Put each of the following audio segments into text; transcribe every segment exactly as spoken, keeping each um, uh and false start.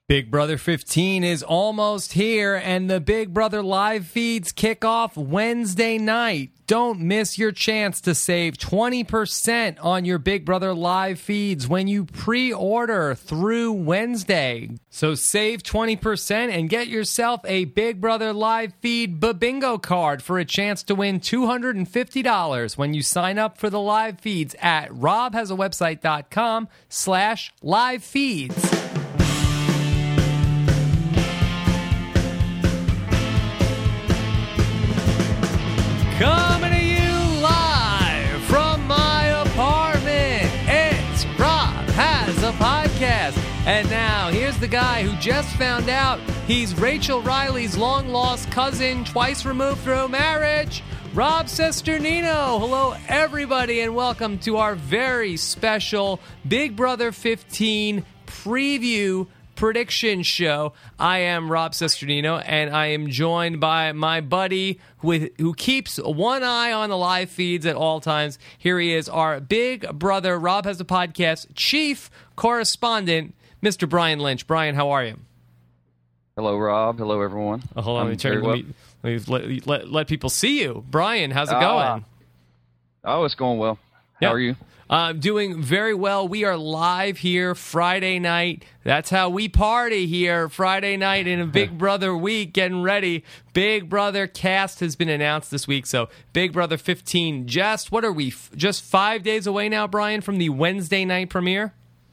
Big Brother fifteen is almost here, and the Big Brother live feeds kick off Wednesday night. Don't miss your chance to save twenty percent on your Big Brother live feeds when you pre-order through Wednesday. So save twenty percent and get yourself a Big Brother live feed bingo card for a chance to win two hundred fifty dollars when you sign up for the live feeds at robhasawebsite.com slash live feeds. Coming to you live from my apartment, it's Rob Has a Podcast. And now, here's the guy who just found out he's Rachel Riley's long-lost cousin, twice removed through marriage, Rob Cesternino. Hello, everybody, and welcome to our very special Big Brother fifteen preview prediction show. I am Rob Cesternino, and I am joined by my buddy with who keeps one eye on the live feeds at all times. Here he is, our Big Brother Rob Has a Podcast chief correspondent, Mister Brian Lynch. Brian, how are you? Hello, Rob. Hello, everyone. Oh, hold on, let me turn. Well. Let, me, let, me, let, let people see you. Brian, how's it uh, going? Oh, it's going well. How yeah. are you? I'm uh, doing very well. We are live here Friday night. That's how we party here Friday night in a Big Brother week, getting ready. Big Brother cast has been announced this week, so Big Brother fifteen. Just, what are we, just five days away now, Brian, from the Wednesday night premiere?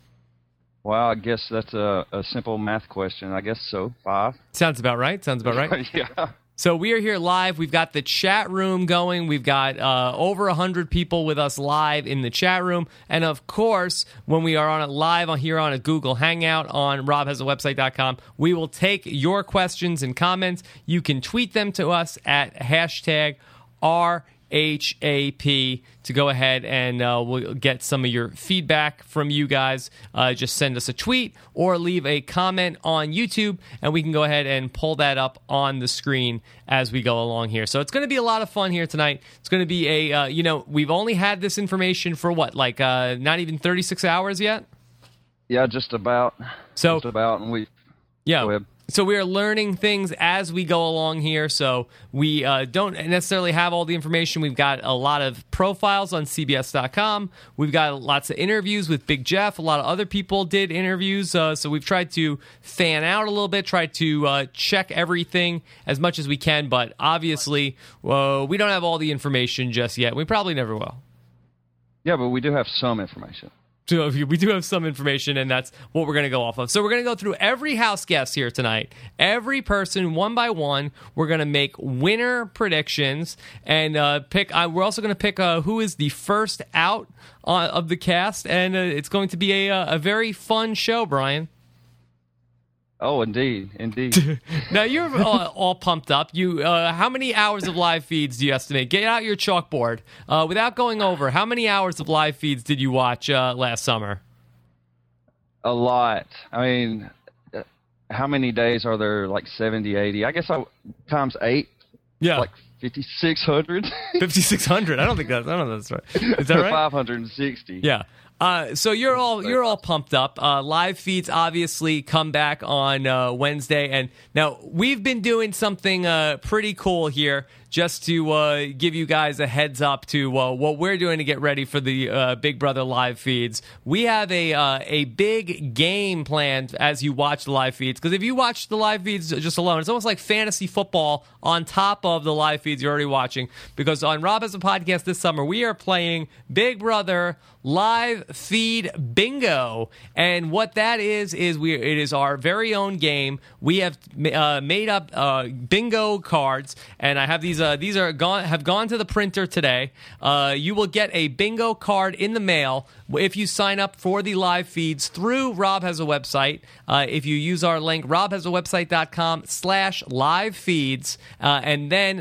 Well, I guess that's a, a simple math question. I guess so. Five. Sounds about right. Sounds about right. Yeah. So we are here live. We've got the chat room going. We've got uh, over one hundred people with us live in the chat room. And, of course, when we are on it live on here on a Google Hangout on rob has a website dot com, we will take your questions and comments. You can tweet them to us at hashtag R H A P to go ahead and uh, we'll get some of your feedback from you guys. Uh, just send us a tweet or leave a comment on YouTube, and we can go ahead and pull that up on the screen as we go along here. So it's going to be a lot of fun here tonight. It's going to be a, uh, you know, we've only had this information for what, like uh, not even thirty-six hours yet? Yeah, just about. So, just about, and we... Yeah. Go ahead. So we are learning things as we go along here, so we uh, don't necessarily have all the information. We've got a lot of profiles on C B S dot com. We've got lots of interviews with Big Jeff. A lot of other people did interviews, uh, so we've tried to fan out a little bit, tried to uh, check everything as much as we can, but obviously uh, we don't have all the information just yet. We probably never will. Yeah, but we do have some information. So we do have some information, and that's what we're going to go off of. So we're going to go through every house guest here tonight, every person one by one. We're going to make winner predictions and uh, pick. Uh, we're also going to pick uh, who is the first out uh, of the cast, and uh, it's going to be a, a very fun show, Brian. Oh, indeed, indeed. Now you're all, all pumped up. You, uh, how many hours of live feeds do you estimate? Get out your chalkboard. Uh, without going over, how many hours of live feeds did you watch uh, last summer? A lot. I mean, how many days are there? Like seventy, eighty? I guess I times eight. Yeah, like fifty-six hundred. fifty-six hundred. I don't think that's. I don't know if that's right. Is that right? five hundred sixty. Yeah. Uh, so you're all you're all pumped up. Uh, live feeds obviously come back on uh, Wednesday, and now we've been doing something uh, pretty cool here, just to uh, give you guys a heads up to uh, what we're doing to get ready for the uh, Big Brother live feeds. We have a uh, a big game planned as you watch the live feeds, because if you watch the live feeds just alone, it's almost like fantasy football on top of the live feeds you're already watching. Because on Rob Has a Podcast this summer, we are playing Big Brother live feed bingo, and what that is is we it is our very own game. We have uh, made up uh, bingo cards, and I have these. Uh, these are gone have gone to the printer today. Uh, you will get a bingo card in the mail if you sign up for the live feeds through Rob Has a Website. Uh, if you use our link, rob has a website dot com slash live feeds, uh, and then send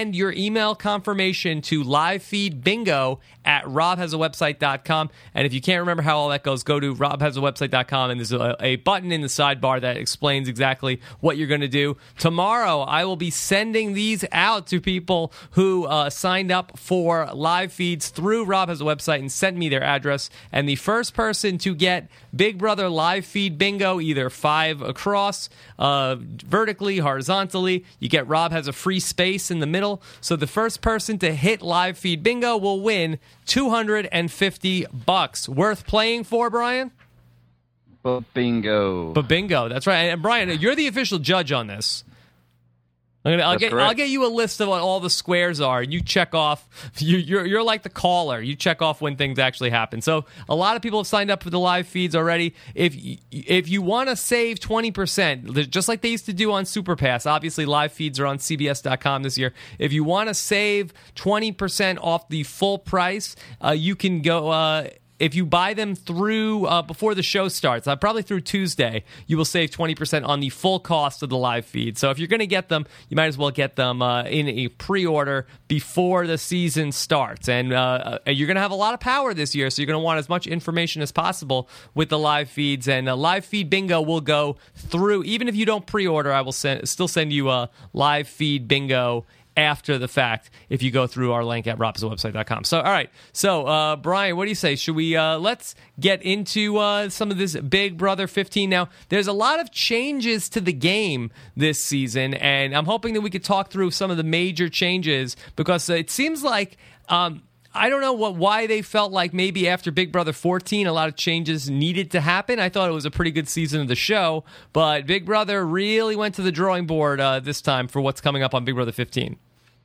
send your email confirmation to livefeedbingo at robhasawebsite dot com. And if you can't remember how all that goes, go to robhasawebsite dot com, and there's a, a button in the sidebar that explains exactly what you're going to do. Tomorrow, I will be sending these out to people who uh, signed up for live feeds through Rob Has a Website and sent me their address. And the first person to get Big Brother Live Feed Bingo, either five across, uh, vertically, horizontally, you get Rob Has a free space in the middle. So the first person to hit Live Feed Bingo will win two hundred fifty bucks. Worth playing for, Brian? But bingo. But bingo, that's right. And Brian, you're the official judge on this. I'm gonna, I'll, get, I'll get you a list of what all the squares are. You check off. You, you're, you're like the caller. You check off when things actually happen. So a lot of people have signed up for the live feeds already. If you, if you want to save twenty percent, just like they used to do on SuperPass, obviously live feeds are on C B S dot com this year. If you want to save twenty percent off the full price, uh, you can go... Uh, if you buy them through uh, before the show starts, uh, probably through Tuesday, you will save twenty percent on the full cost of the live feed. So if you're going to get them, you might as well get them uh, in a pre-order before the season starts. And uh, you're going to have a lot of power this year, so you're going to want as much information as possible with the live feeds. And uh, Live Feed Bingo will go through, even if you don't pre-order, I will send, still send you a Live Feed Bingo after the fact if you go through our link at rob has a website dot com. So, all right. So, uh, Brian, what do you say? Should we, uh, let's get into uh, some of this Big Brother fifteen. Now, there's a lot of changes to the game this season, and I'm hoping that we could talk through some of the major changes because it seems like... Um, I don't know what why they felt like maybe after Big Brother fourteen, a lot of changes needed to happen. I thought it was a pretty good season of the show, but Big Brother really went to the drawing board uh, this time for what's coming up on Big Brother fifteen.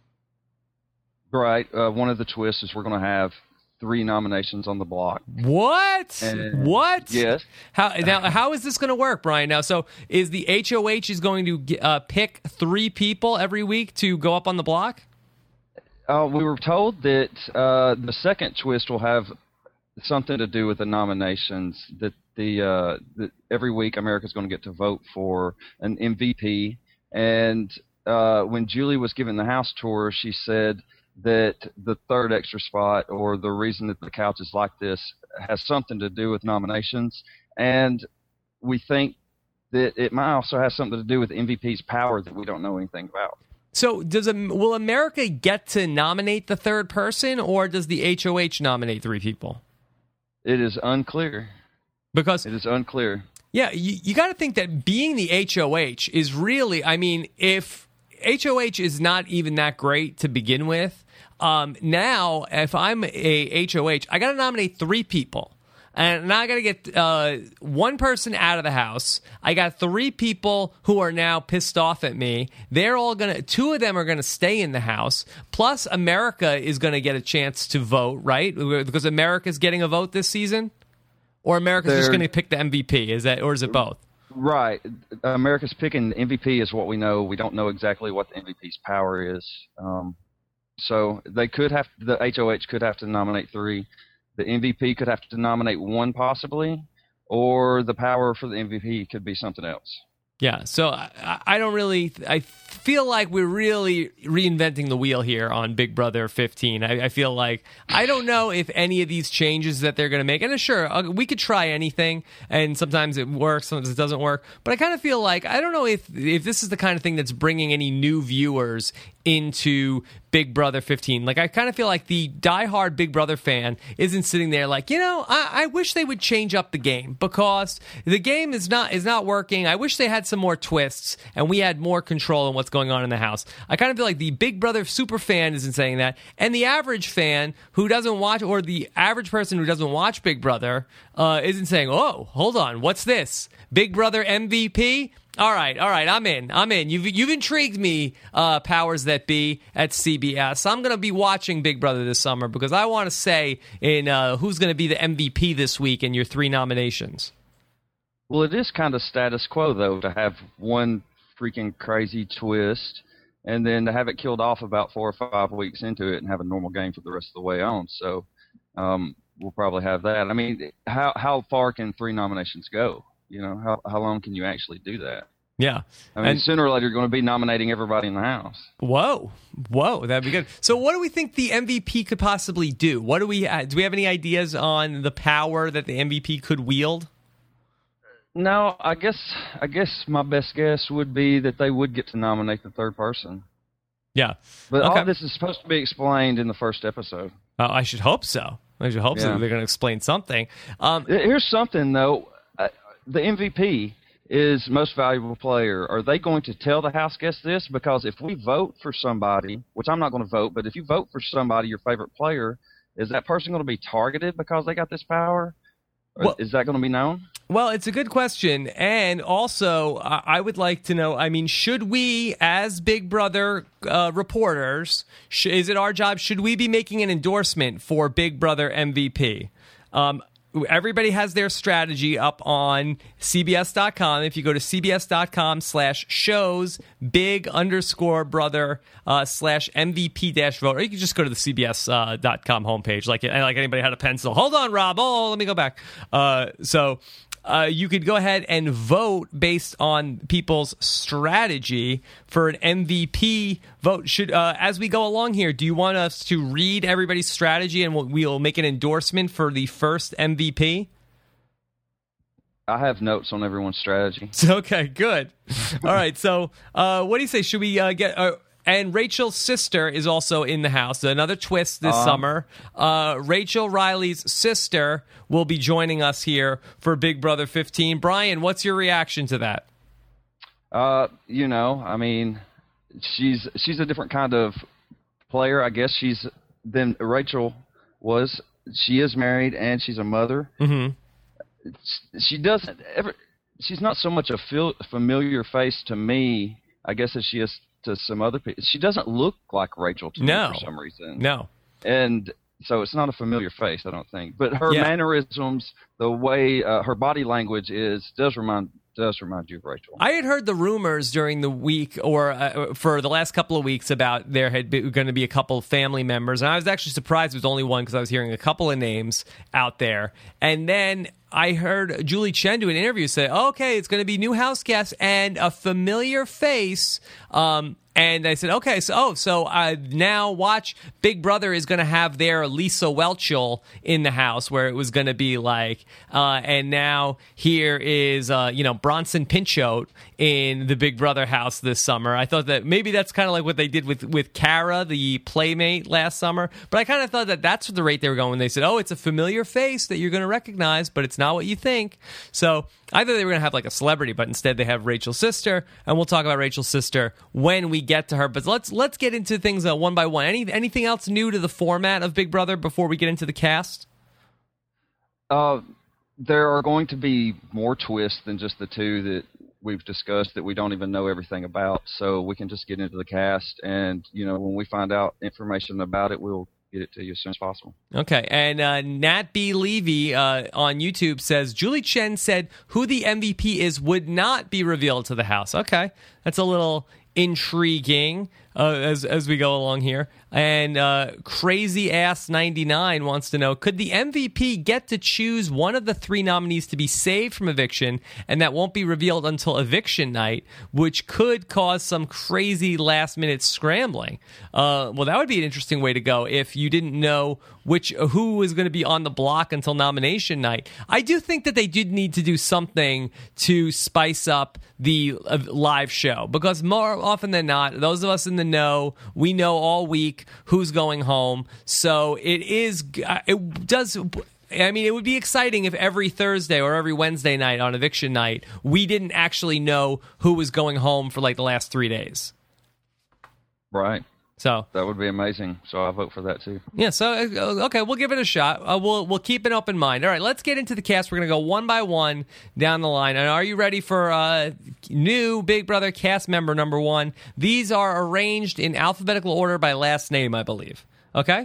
Right. Uh, one of the twists is we're going to have three nominations on the block. What? And what? Yes. How now? How is this going to work, Brian? Now, so is the H O H is going to uh, pick three people every week to go up on the block? Uh, we were told that uh, the second twist will have something to do with the nominations. That the uh, that every week America's going to get to vote for an M V P. And uh, when Julie was giving the house tour, she said that the third extra spot, or the reason that the couch is like this, has something to do with nominations. And we think that it might also have something to do with the M V P's power that we don't know anything about. So does a, will America get to nominate the third person, or does the H O H nominate three people? It is unclear. Because it is unclear. Yeah, you, you got to think that being the H O H is really, I mean, if H O H is not even that great to begin with, um, now if I'm a H O H, I got to nominate three people. And now I got to get uh, one person out of the house. I got three people who are now pissed off at me. They're all going to, two of them are going to stay in the house. Plus, America is going to get a chance to vote, right? Because America's getting a vote this season? Or America's They're, just going to pick the M V P? Is that, or is it both? Right. America's picking the M V P is what we know. We don't know exactly what the M V P's power is. Um, so they could have, the H O H could have to nominate three. The M V P could have to nominate one possibly, or the power for the M V P could be something else. Yeah, so I, I don't really, I feel like we're really reinventing the wheel here on Big Brother fifteen. I, I feel like, I don't know if any of these changes that they're going to make, and sure, uh, we could try anything, and sometimes it works, sometimes it doesn't work, but I kind of feel like, I don't know if if this is the kind of thing that's bringing any new viewers into Big Brother fifteen. Like, I kind of feel like the diehard Big Brother fan isn't sitting there like, you know, I, I wish they would change up the game because the game is not is not working. I wish they had some more twists and we had more control on what's going on in the house. I kind of feel like the Big Brother super fan isn't saying that, and the average fan who doesn't watch, or the average person who doesn't watch Big Brother uh, isn't saying, oh, hold on, what's this? Big Brother M V P? All right, all right, I'm in. I'm in. You've you've intrigued me, uh, powers that be at C B S. I'm going to be watching Big Brother this summer because I want to say in uh, who's going to be the M V P this week in your three nominations. Well, it is kind of status quo, though, to have one freaking crazy twist and then to have it killed off about four or five weeks into it and have a normal game for the rest of the way on. So um, we'll probably have that. I mean, how how far can three nominations go? You know, how how long can you actually do that? Yeah. I mean, and, sooner or later, you're going to be nominating everybody in the house. Whoa. Whoa. That'd be good. So what do we think the M V P could possibly do? What do we uh, do we have any ideas on the power that the M V P could wield? No, I guess I guess my best guess would be that they would get to nominate the third person. Yeah. But okay. all this is supposed to be explained in the first episode. Uh, I should hope so. I should hope yeah. so. They're going to explain something. Um, Here's something, though. Uh, the M V P is most valuable player. Are they going to tell the house guests this? Because if we vote for somebody, which I'm not going to vote, but if you vote for somebody, your favorite player, is that person going to be targeted because they got this power? Well, is that going to be known? Well, it's a good question. And also, uh, I would like to know, I mean, should we, as Big Brother uh, reporters, sh- is it our job, should we be making an endorsement for Big Brother M V P? Um, everybody has their strategy up on C B S dot com. If you go to C B S dot com slash shows, big underscore brother uh, slash M V P dash vote, or you can just go to the C B S dot com homepage, like, like anybody had a pencil. Hold on, Rob. Oh, let me go back. Uh, so... Uh, you could go ahead and vote based on people's strategy for an M V P vote. Should uh, as we go along here, do you want us to read everybody's strategy and we'll, we'll make an endorsement for the first M V P? I have notes on everyone's strategy. Okay, good. All right, so uh, what do you say? Should we uh, get... Uh, And Rachel's sister is also in the house. Another twist this uh, summer. Uh, Rachel Riley's sister will be joining us here for Big Brother fifteen. Brian, what's your reaction to that? Uh, you know, I mean, she's she's a different kind of player, I guess. She's than Rachel was. She is married and she's a mother. Mm-hmm. She doesn't ever. She's not so much a fil- familiar face to me, I guess, as she is to some other people. She doesn't look like Rachel to no. me for some reason. No. And so it's not a familiar face, I don't think. But her yeah. mannerisms, the way uh, her body language is, does remind does remind you of Rachel. I had heard the rumors during the week or uh, for the last couple of weeks about there had going to be a couple of family members. And I was actually surprised it was only one because I was hearing a couple of names out there. And then I heard Julie Chen do an interview say, okay, it's going to be new house guests and a familiar face. Um, and I said, okay, so oh, so uh, now watch Big Brother is going to have their Lisa Whelchel in the house, where it was going to be like, uh, and now here is, uh, you know, Bronson Pinchot in the Big Brother house this summer. I thought that maybe that's kind of like what they did with, with Cara, the playmate, last summer. But I kind of thought that that's the rate they were going when they said, oh, it's a familiar face that you're going to recognize, but it's not what you think. So I thought they were going to have like a celebrity, but instead they have Rachel's sister, and we'll talk about Rachel's sister when we get to her. But let's let's get into things uh, one by one. Any anything else new to the format of Big Brother before we get into the cast? Uh, there are going to be more twists than just the two that we've discussed that we don't even know everything about. So we can just get into the cast, and you know, when we find out information about it, we'll get it to you as soon as possible. Okay, and uh, Nat B. Levy uh, on YouTube says, Julie Chen said who the M V P is would not be revealed to the house. Okay, that's a little intriguing uh, as as we go along here. And uh, Crazy Ass ninety-nine wants to know, could the M V P get to choose one of the three nominees to be saved from eviction, and that won't be revealed until eviction night, which could cause some crazy last-minute scrambling? Uh, well, that would be an interesting way to go if you didn't know which who was going to be on the block until nomination night. I do think that they did need to do something to spice up the uh, live show, because more often than not, those of us in the know, we know all week who's going home. So it is, it does, I mean, it would be exciting if every Thursday or every Wednesday night on eviction night, we didn't actually know who was going home for like the last three days. Right. So that would be amazing. So I'll vote for that too. Yeah. So okay, we'll give it a shot. Uh, we'll we'll keep an open mind. All right, let's get into the cast. We're gonna go one by one down the line. And are you ready for uh, new Big Brother cast member number one? These are arranged in alphabetical order by last name, I believe. Okay.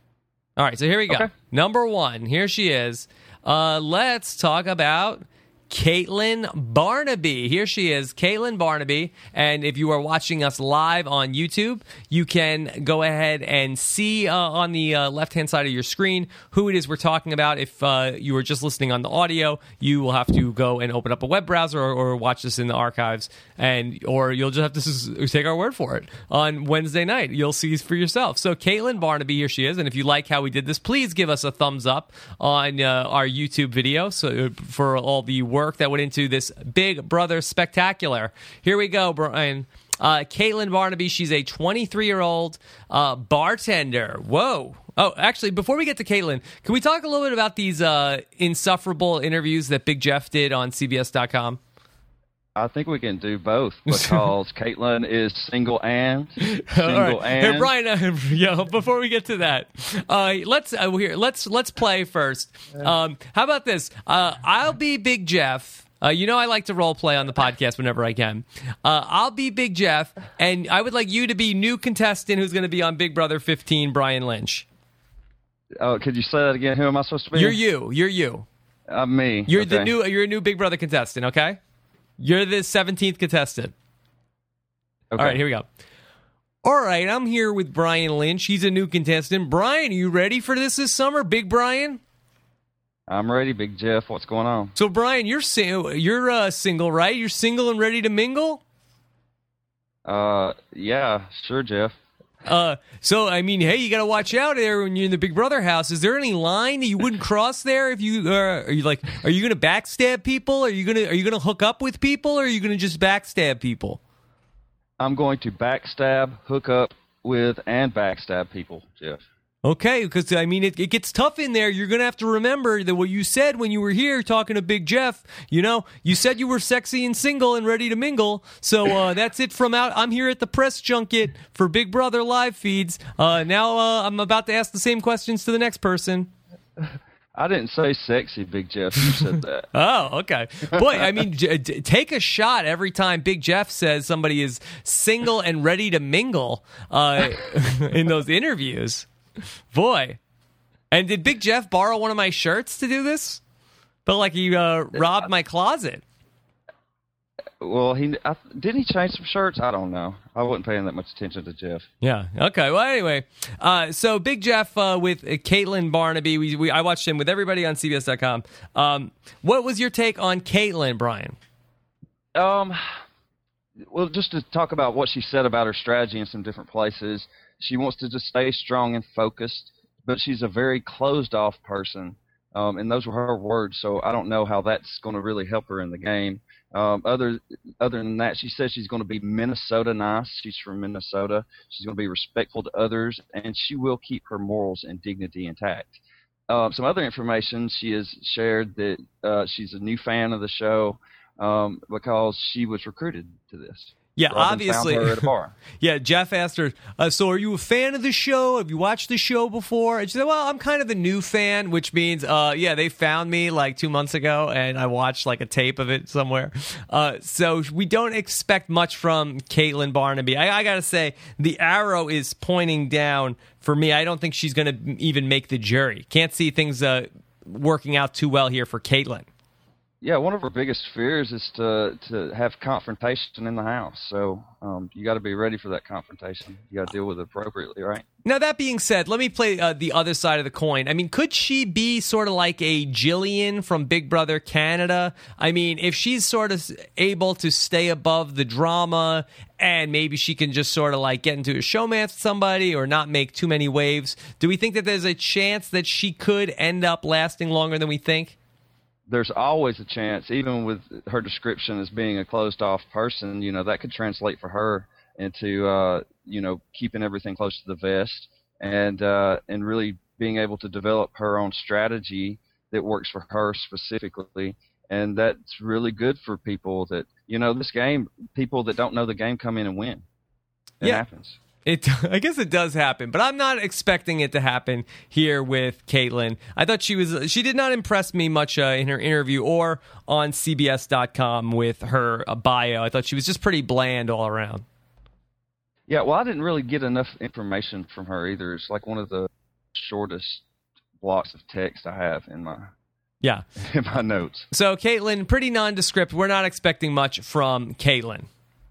All right. So here we go. Okay. Number one. Here she is. Uh, let's talk about Caitlin Barnaby. Here she is, Caitlin Barnaby. And if you are watching us live on YouTube, you can go ahead and see uh, on the uh, left-hand side of your screen who it is we're talking about. If uh, you were just listening on the audio, you will have to go and open up a web browser or, or watch this in the archives, and or you'll just have to s- take our word for it. On Wednesday night, you'll see for yourself. So Caitlin Barnaby, here she is. And if you like how we did this, please give us a thumbs up on uh, our YouTube video so for all the work that went into this Big Brother spectacular. Here we go, Brian. Uh, Caitlin Barnaby, she's a twenty-three-year-old uh, bartender. Whoa. Oh, actually, before we get to Caitlin, can we talk a little bit about these uh, insufferable interviews that Big Jeff did on C B S dot com? I think we can do both because Caitlin is single and single right. and. Hey, Brian, uh, yeah, before we get to that, uh, let's uh, here let's let's play first. Um, how about this? Uh, I'll be Big Jeff. Uh, you know I like to role play on the podcast whenever I can. Uh, I'll be Big Jeff, and I would like you to be new contestant who's going to be on Big Brother fifteen, Brian Lynch. Oh, could you say that again? Who am I supposed to be? You're you. You're you. Uh, me. You're okay. the new. You're a new Big Brother contestant. Okay. You're the seventeenth contestant. Okay. All right, here we go. All right, I'm here with Brian Lynch. He's a new contestant. Brian, are you ready for this this summer, Big Brian? I'm ready, Big Jeff. What's going on? So, Brian, you're sing- you're uh, single, right? You're single and ready to mingle? Uh, yeah, sure, Jeff. Uh, so I mean, hey, you got to watch out there when you're in the Big Brother house. Is there any line that you wouldn't cross there? If you uh, are you like, are you going to backstab people? Are you gonna are you gonna hook up with people? Or are you going to just backstab people? I'm going to backstab, hook up with, and backstab people, Jeff. Okay, because, I mean, it, it gets tough in there. You're going to have to remember that what you said when you were here talking to Big Jeff, you know, you said you were sexy and single and ready to mingle. So uh, that's it from out. I'm here at the press junket for Big Brother live feeds. Uh, now uh, I'm about to ask the same questions to the next person. I didn't say sexy, Big Jeff. You said that. Oh, okay. Boy, I mean, j- d- take a shot every time Big Jeff says somebody is single and ready to mingle uh, in those interviews. Boy. And did Big Jeff borrow one of my shirts to do this? Felt like he uh, robbed my closet. Well, he I, didn't he change some shirts? I don't know. I wasn't paying that much attention to Jeff. Yeah. Okay. Well, anyway, uh, so Big Jeff uh, with uh, Caitlin Barnaby. We, we I watched him with everybody on C B S dot com. Um, what was your take on Caitlin, Brian? Um, well, just to talk about what she said about her strategy in some different places. She wants to just stay strong and focused, but she's a very closed-off person, um, and those were her words. So I don't know how that's going to really help her in the game. Um, other other than that, she says she's going to be Minnesota nice. She's from Minnesota. She's going to be respectful to others, and she will keep her morals and dignity intact. Uh, some other information, she has shared that uh, she's a new fan of the show um, because she was recruited to this. Yeah, Robin obviously. found her at a bar. Yeah, Jeff asked her, uh, so are you a fan of the show? Have you watched the show before? And she said, well, I'm kind of a new fan, which means, uh, yeah, they found me like two months ago, and I watched like a tape of it somewhere. Uh, so we don't expect much from Caitlin Barnaby. I, I got to say, the arrow is pointing down for me. I don't think she's going to even make the jury. Can't see things uh, working out too well here for Caitlin. Yeah, one of her biggest fears is to to have confrontation in the house. So um, you got to be ready for that confrontation. You got to deal with it appropriately, right? Now, that being said, let me play uh, the other side of the coin. I mean, could she be sort of like a Jillian from Big Brother Canada? I mean, if she's sort of able to stay above the drama and maybe she can just sort of like get into a showmance with somebody or not make too many waves, do we think that there's a chance that she could end up lasting longer than we think? There's always a chance, even with her description as being a closed-off person, you know, that could translate for her into, uh, you know, keeping everything close to the vest and uh, and really being able to develop her own strategy that works for her specifically. And that's really good for people that, you know, this game, people that don't know the game come in and win. It yeah. happens. It, I guess it does happen, but I'm not expecting it to happen here with Caitlin. I thought she was, she did not impress me much uh, in her interview or on C B S dot com with her uh, bio. I thought she was just pretty bland all around. Yeah, well, I didn't really get enough information from her either. It's like one of the shortest blocks of text I have in my Yeah. in my notes. So Caitlyn, pretty nondescript. We're not expecting much from Caitlyn.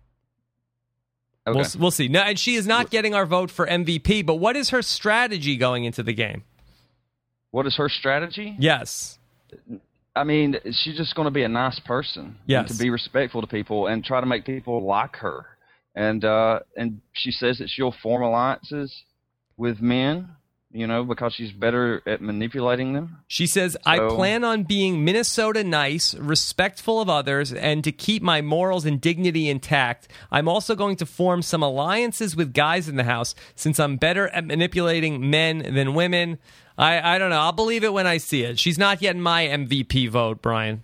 Okay. We'll, we'll see. No, and she is not getting our vote for M V P, but what is her strategy going into the game? What is her strategy? Yes. I mean, she's just going to be a nice person. Yes. And to be respectful to people and try to make people like her. And uh, and she says that she'll form alliances with men, you know, because she's better at manipulating them. She says, So, I plan on being Minnesota nice, respectful of others, and to keep my morals and dignity intact. I'm also going to form some alliances with guys in the house since I'm better at manipulating men than women. I, I don't know. I'll believe it when I see it. She's not getting my M V P vote, Brian.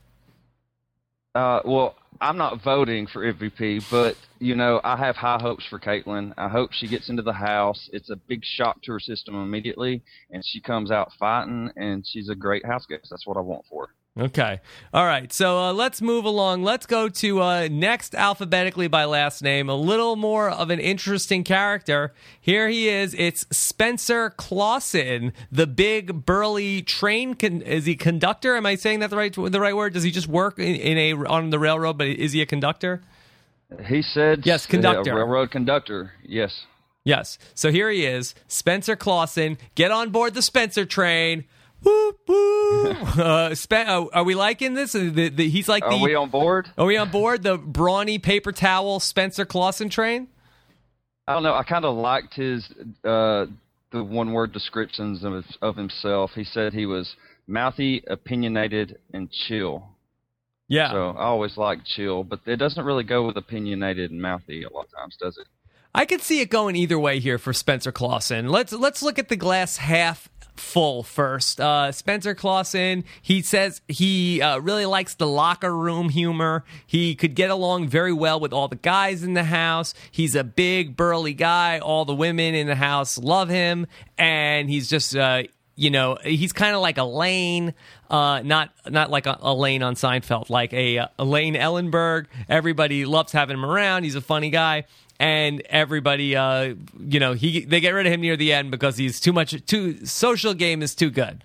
Uh, well, I'm not voting for M V P, but, you know, I have high hopes for Caitlyn. I hope she gets into the house. It's a big shock to her system immediately, and she comes out fighting, and she's a great house guest. That's what I want for her. Okay. All right. So uh, let's move along. Let's go to uh, next alphabetically by last name. A little more of an interesting character. Here he is. It's Spencer Clausen, the big burly train. Con- is he conductor? Am I saying that the right the right word? Does he just work in, in a on the railroad? But is he a conductor? He said, yes, conductor, a railroad conductor. Yes. Yes. So here he is, Spencer Clausen. Get on board the Spencer train. Woo, woo. uh, Spen- uh, are we liking this? The, the, he's like the. Are we on board? Are we on board the brawny paper towel Spencer Clausen train? I don't know. I kind of liked his uh, the one word descriptions of of himself. He said he was mouthy, opinionated, and chill. Yeah. So I always like chill, but it doesn't really go with opinionated and mouthy a lot of times, does it? I could see it going either way here for Spencer Clausen. Let's let's look at the glass half full first. Uh, Spencer Clausen, he says he uh, really likes the locker room humor. He could get along very well with all the guys in the house. He's a big, burly guy. All the women in the house love him, and he's just, uh, you know, he's kind of like Elaine, uh, not not like a, Elaine on Seinfeld, like a uh, Elaine Ellenberg. Everybody loves having him around. He's a funny guy. And everybody, uh, you know, he they get rid of him near the end because he's too much. Too social game is too good.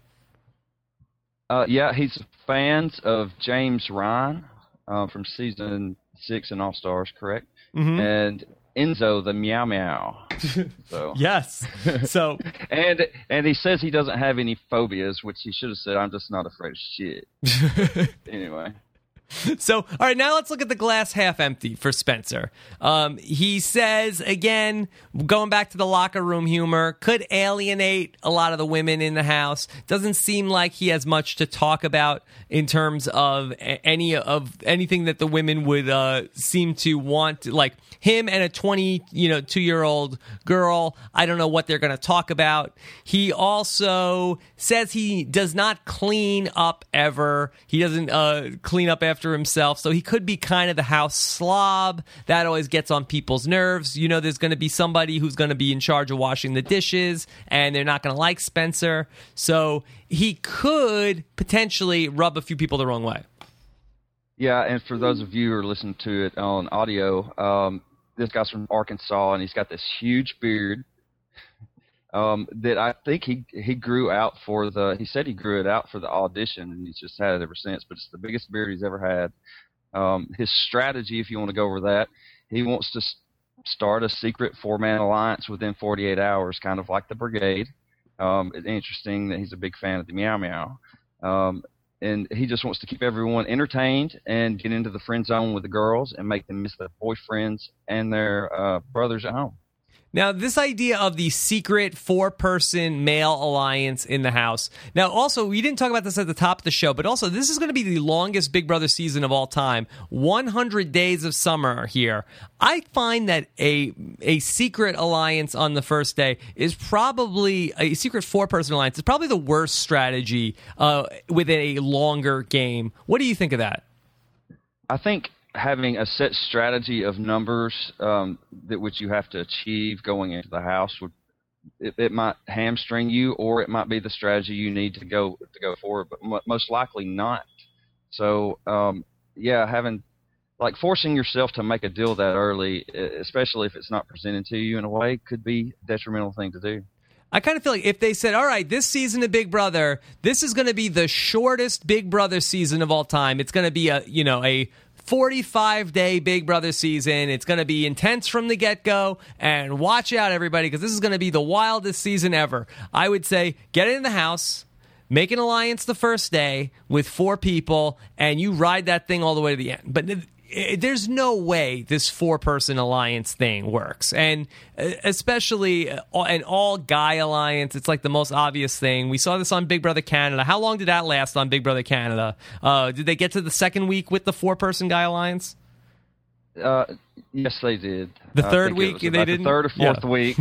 Uh, yeah, he's fans of James Ryan uh, from season six in All Stars, correct? Mm-hmm. And Enzo the Meow Meow. So yes. So and and he says he doesn't have any phobias, which he should have said. I'm just not afraid of shit. Anyway. So, all right, now let's look at the glass half empty for Spencer. Um, he says, again, going back to the locker room humor, could alienate a lot of the women in the house. Doesn't seem like he has much to talk about in terms of any of anything that the women would uh, seem to want. Like him and a twenty, you know, two-year-old girl. I don't know what they're going to talk about. He also says he does not clean up ever. He doesn't uh, clean up after himself, so he could be kind of the house slob. That always gets on people's nerves. You know, there's going to be somebody who's going to be in charge of washing the dishes, and they're not going to like Spencer. So he could potentially rub a few people the wrong way. Yeah, and for those of you who are listening to it on audio, um, this guy's from Arkansas, and he's got this huge beard um, that I think he he grew out for the. He said he grew it out for the audition, and he's just had it ever since. But it's the biggest beard he's ever had. Um, his strategy, if you want to go over that, he wants to s- start a secret four-man alliance within forty-eight hours, kind of like the Brigade. Um, it's interesting that he's a big fan of the Meow Meow. Um, and he just wants to keep everyone entertained and get into the friend zone with the girls and make them miss their boyfriends and their uh, brothers at home. Now, this idea of the secret four-person male alliance in the house. Now, also, we didn't talk about this at the top of the show, but also, this is going to be the longest Big Brother season of all time. one hundred days of summer here. I find that a a secret alliance on the first day is probably, a secret four-person alliance is probably the worst strategy uh, within a longer game. What do you think of that? I think having a set strategy of numbers um, that which you have to achieve going into the house would it, it might hamstring you, or it might be the strategy you need to go to go forward, but m- most likely not. So um, yeah, having like forcing yourself to make a deal that early, especially if it's not presented to you in a way, could be a detrimental thing to do. I kind of feel like if they said, all right, this season of Big Brother, this is going to be the shortest Big Brother season of all time. It's going to be a, you know, a forty-five day Big Brother season. It's going to be intense from the get-go, and watch out, everybody, because this is going to be the wildest season ever. I would say get it in the house, make an alliance the first day with four people, and you ride that thing all the way to the end. But there's no way this four-person alliance thing works. And especially an all-guy alliance, it's like the most obvious thing. We saw this on Big Brother Canada. How long did that last on Big Brother Canada? Uh, did they get to the second week with the four-person guy alliance? Uh, yes, they did. The third week, they the didn't? third or fourth Yeah. week.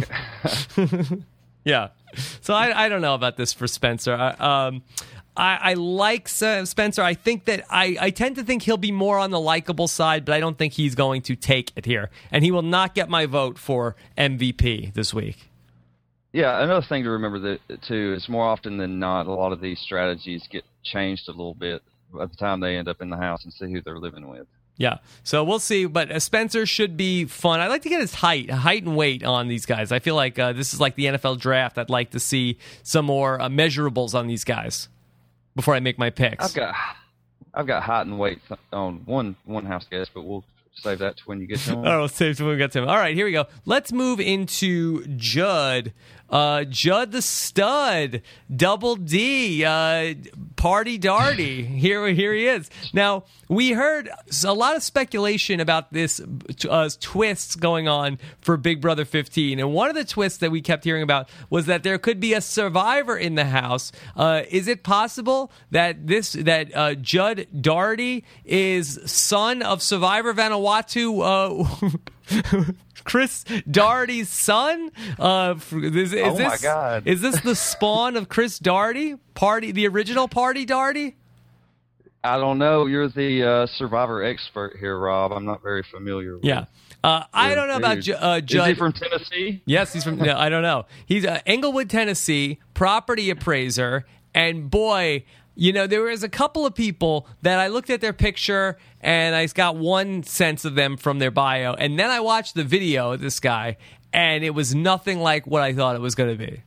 Yeah. So I, I don't know about this for Spencer. I, um, I, I like uh, Spencer. I think that I, I tend to think he'll be more on the likable side, but I don't think he's going to take it here. And he will not get my vote for M V P this week. Yeah, another thing to remember that, too is more often than not, a lot of these strategies get changed a little bit by the time they end up in the house and see who they're living with. Yeah, so we'll see. But uh, Spencer should be fun. I'd like to get his height, height and weight on these guys. I feel like uh, this is like the N F L draft. I'd like to see some more uh, measurables on these guys before I make my picks. I've got, I've got height and weight on one one house guest, but we'll save that to when you get to him. All right, we'll save it when we get to him. All right, here we go. Let's move into Judd. Uh, Judd the Stud, Double D, uh, Party Darty. Here, here he is. Now, we heard a lot of speculation about this uh, twists going on for Big Brother fifteen, and one of the twists that we kept hearing about was that there could be a survivor in the house. Uh, is it possible that this that uh, Judd Darty is son of Survivor Vanuatu? Uh, Chris Darty's son? Uh, is, is oh my this, God! Is this the spawn of Chris Darty? Party, the original Party Darty? I don't know. You're the uh, Survivor expert here, Rob. I'm not very familiar with Yeah. Uh, I don't know about Ju- uh, Judd. Is he from Tennessee? Yes, he's from. No, I don't know. He's uh, Englewood, Tennessee, property appraiser, and boy, you know, there was a couple of people that I looked at their picture and I got one sense of them from their bio, and then I watched the video of this guy, and it was nothing like what I thought it was going to be.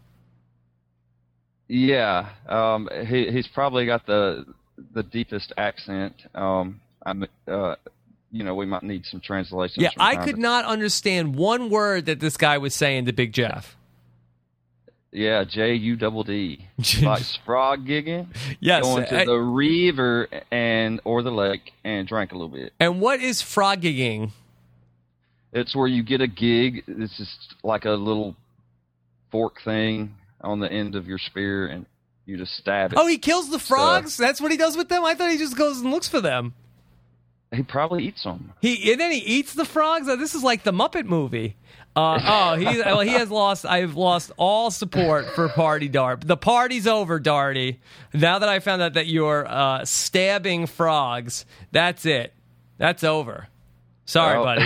Yeah, um, he he's probably got the the deepest accent. Um, I'm, uh, you know, we might need some translations. Yeah, from I time could to- not understand one word that this guy was saying to Big Jeff. Yeah, J U double D, like sprog gigging. Yes, going to I- the river and or the lake and drink a little bit. And what is frogging? It's where you get a gig. It's just like a little fork thing on the end of your spear, and you just stab it. Oh, he kills the frogs? That's what he does with them? I thought he just goes and looks for them. He probably eats them. He and then he eats the frogs. Oh, this is like the Muppet movie. Uh, oh, he well, he has lost. I've lost all support for Party Dart. The party's over, Darty. Now that I found out that you're uh, stabbing frogs, that's it. That's over. Sorry, Oh.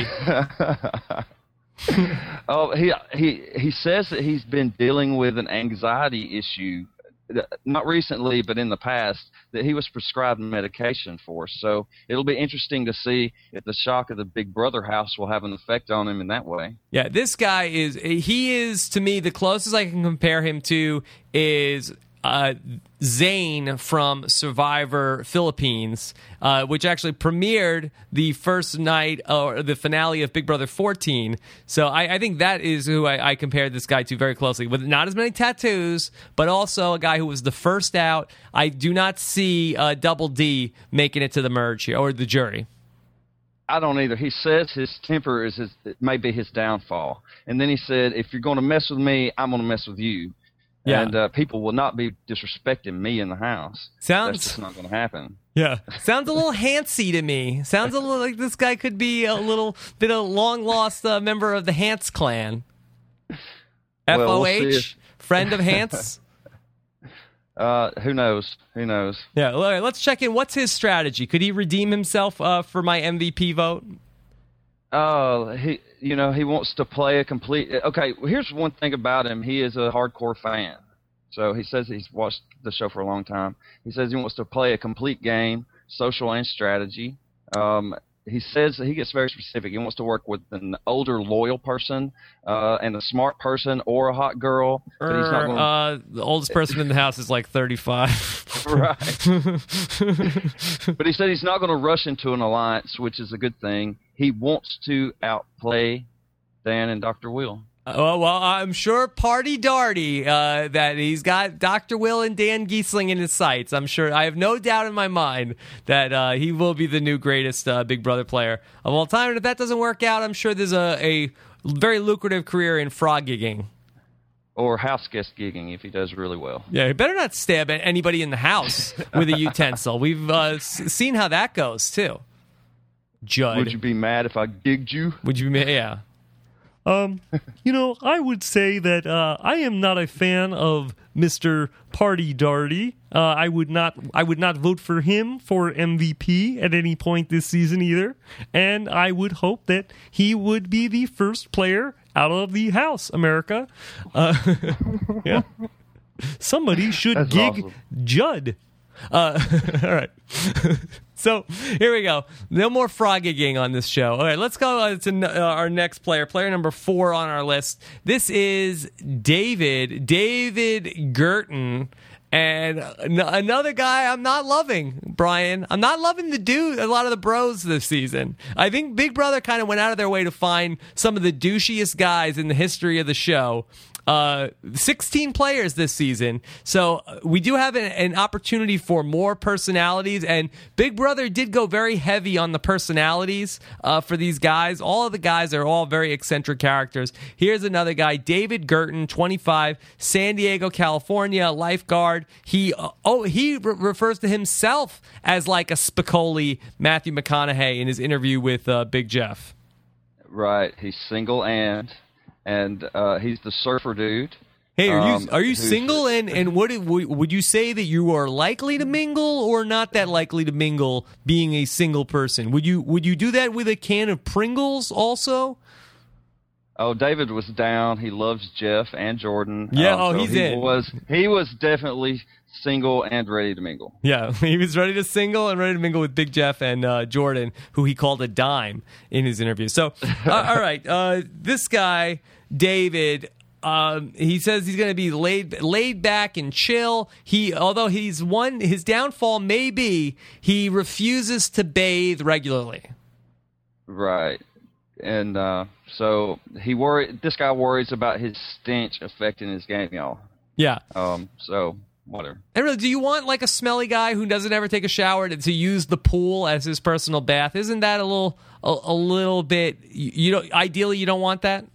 buddy. Oh, he he he says that he's been dealing with an anxiety issue, not recently, but in the past, that he was prescribed medication for. So it'll be interesting to see if the shock of the Big Brother house will have an effect on him in that way. Yeah, this guy is. He is to me the closest I can compare him to is uh, Zane from Survivor Philippines, uh, which actually premiered the first night or the finale of Big Brother fourteen. So I, I think that is who I, I compared this guy to very closely, with not as many tattoos, but also a guy who was the first out. I do not see uh, Double D making it to the merge here or the jury. I don't either. He says his temper is his may be his downfall, and then he said, "If you're going to mess with me, I'm going to mess with you." Yeah. And uh, people will not be disrespecting me in the house. Sounds That's just not going to happen. Yeah. Sounds a little Hantsy to me. Sounds a little like this guy could be a little bit of a long lost uh, member of the Hantz clan. F Well, O we'll see H, friend of Hantz. Uh, who knows? Who knows? Yeah, well, let's check in. What's his strategy? Could he redeem himself uh, for my M V P vote? Oh, he, you know, he wants to play a complete. Okay, well, here's one thing about him. He is a hardcore fan. So he says he's watched the show for a long time. He says he wants to play a complete game, social and strategy. Um, he says that he gets very specific. He wants to work with an older, loyal person, uh, and a smart person, or a hot girl. But he's not going. Uh, the oldest person in the house is like thirty-five. Right. But he said he's not going to rush into an alliance, which is a good thing. He wants to outplay Dan and Doctor Will. Oh, well, I'm sure Party Darty uh, that he's got Doctor Will and Dan Giesling in his sights. I'm sure. I have no doubt in my mind that uh, he will be the new greatest uh, Big Brother player of all time. And if that doesn't work out, I'm sure there's a, a very lucrative career in frog gigging. Or house guest gigging if he does really well. Yeah, he better not stab at anybody in the house with a utensil. We've uh, s- seen how that goes, too. Judd. Would you be mad if I gigged you? Would you be mad? Yeah. Um, you know, I would say that uh, I am not a fan of Mister Party Darty. Uh, I would not, I would not vote for him for M V P at any point this season either. And I would hope that he would be the first player out of the house, America. Uh, yeah, somebody should That's gig awesome. Judd. Uh, all right. So here we go. No more frog gigging on this show. All right, let's go uh, to uh, our next player. Player number four on our list. This is David. David Gurton. And an- another guy I'm not loving, Brian. I'm not loving the dude, a lot of the bros this season. I think Big Brother kind of went out of their way to find some of the douchiest guys in the history of the show. Uh, sixteen players this season. So uh, we do have an, an opportunity for more personalities, and Big Brother did go very heavy on the personalities uh, for these guys. All of the guys are all very eccentric characters. Here's another guy, David Gurton, twenty-five, San Diego, California, lifeguard. He uh, oh he re- refers to himself as like a Spicoli, Matthew McConaughey in his interview with uh, Big Jeff. Right. He's single and and uh, he's the surfer dude. Hey, are you um, are you who's- single and and what would you say that you are likely to mingle or not that likely to mingle being a single person? Would you would you do that with a can of Pringles also? Oh, David was down. He loves Jeff and Jordan. Yeah, Um, oh, so he's he in. Was he was definitely single and ready to mingle. Yeah, he was ready to single and ready to mingle with Big Jeff and uh, Jordan, who he called a dime in his interview. So, uh, all right, uh, this guy David. Um, he says he's going to be laid laid back and chill. He, although he's one, his downfall may be he refuses to bathe regularly. Right. And uh, so he worried. This guy worries about his stench affecting his game, y'all. Yeah. Um. So whatever. And really, do you want like a smelly guy who doesn't ever take a shower to, to use the pool as his personal bath? Isn't that a little a, a little bit? You, you don't. Ideally, you don't want that.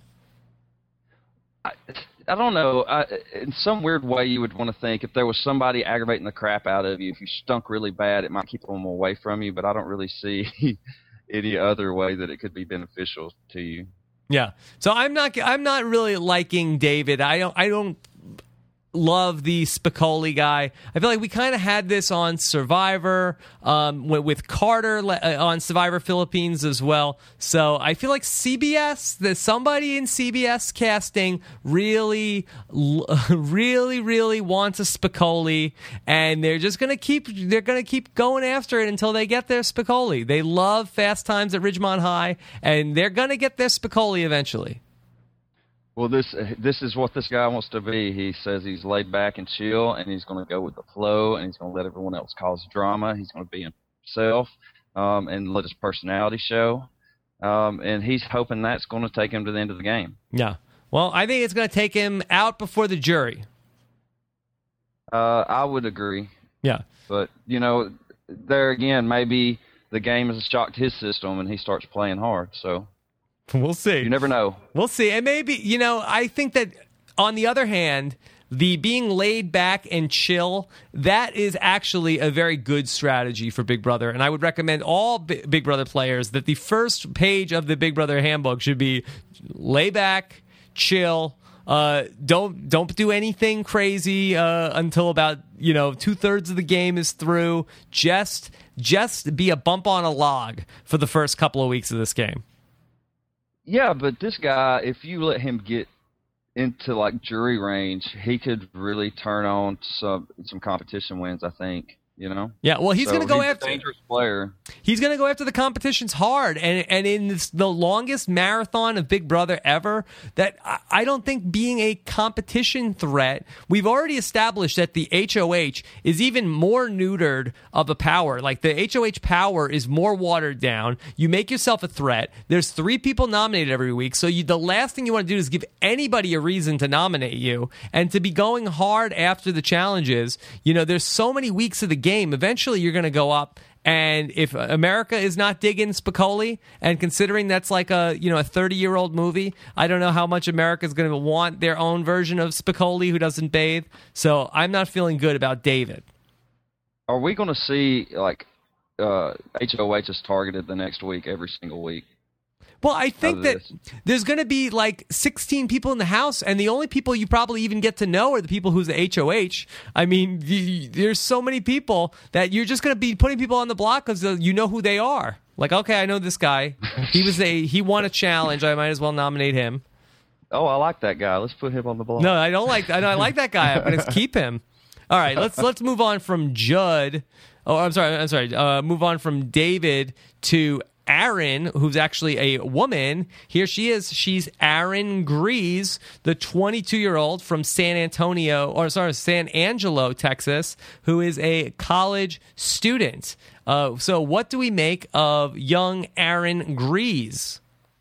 I, I don't know. I, in some weird way, you would want to think if there was somebody aggravating the crap out of you, if you stunk really bad, it might keep them away from you. But I don't really see any other way that it could be beneficial to you. Yeah. So I'm not. I'm not really liking David. I don't. I don't love the Spicoli guy. I feel like we kind of had this on Survivor, um, with, with Carter uh, on Survivor Philippines as well. So I feel like C B S, that somebody in C B S casting really, really, really wants a Spicoli, and they're just gonna keep. They're gonna keep going after it until they get their Spicoli. They love Fast Times at Ridgemont High, and they're gonna get their Spicoli eventually. Well, this this is what this guy wants to be. He says he's laid back and chill, and he's going to go with the flow, and he's going to let everyone else cause drama. He's going to be himself um, and let his personality show. Um, and he's hoping that's going to take him to the end of the game. Yeah. Well, I think it's going to take him out before the jury. Uh, I would agree. Yeah. But, you know, there again, maybe the game has shocked his system, and he starts playing hard. So We'll see. you never know. We'll see. And maybe, you know, I think that on the other hand, the being laid back and chill, that is actually a very good strategy for Big Brother. And I would recommend all B- Big Brother players that the first page of the Big Brother handbook should be lay back, chill. Uh, don't don't do anything crazy uh, until about, you know, two thirds of the game is through. Just just be a bump on a log for the first couple of weeks of this game. Yeah, but this guy, if you let him get into like jury range, he could really turn on some some competition wins, I think. You know. Yeah, well, he's So going to go he's after a dangerous player. He's going to go after the competitions hard, and and in this, the longest marathon of Big Brother ever, that I, I don't think being a competition threat. We've already established that the H O H is even more neutered of a power. Like the H O H power is more watered down. You make yourself a threat. There's three people nominated every week, so you, the last thing you want to do is give anybody a reason to nominate you, and to be going hard after the challenges. You know, there's so many weeks of the game. Eventually you're going to go up, and if America is not digging Spicoli, and considering that's like a you know a thirty year old movie, I don't know how much America is going to want their own version of Spicoli who doesn't bathe. So I'm not feeling good about David. Are we going to see like uh, H O H is targeted the next week, every single week? Well, I think that this. there's going to be like sixteen people in the house, and the only people you probably even get to know are the people who's the H O H. I mean, the, there's so many people that you're just going to be putting people on the block because you know who they are. Like, okay, I know this guy. He was a he won a challenge. I might as well nominate him. Oh, I like that guy. Let's put him on the block. No, I don't like. I, I like that guy. I'm going to keep him. All right, let's let's move on from Judd. Oh, I'm sorry. I'm sorry. Uh, move on from David to Aaron, who's actually a woman. Here she is. She's Aaron Grease, the twenty-two-year-old from San Antonio, or sorry, San Angelo, Texas, who is a college student. Uh, so what do we make of young Aaron Grease?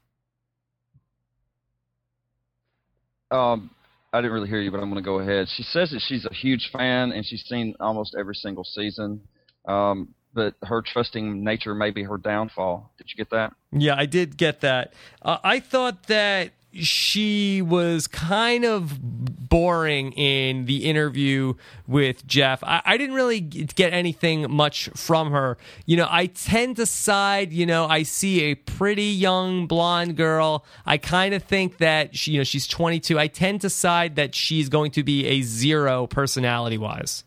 Um, I didn't really hear you, but I'm going to go ahead. She says that she's a huge fan, and she's seen almost every single season. Um, but her trusting nature may be her downfall. Did you get that? Yeah, I did get that. Uh, I thought that she was kind of boring in the interview with Jeff. I, I didn't really get anything much from her. You know, I tend to side, you know, I see a pretty young blonde girl. I kind of think that, she, you know, she's twenty-two. I tend to side that she's going to be a zero personality-wise.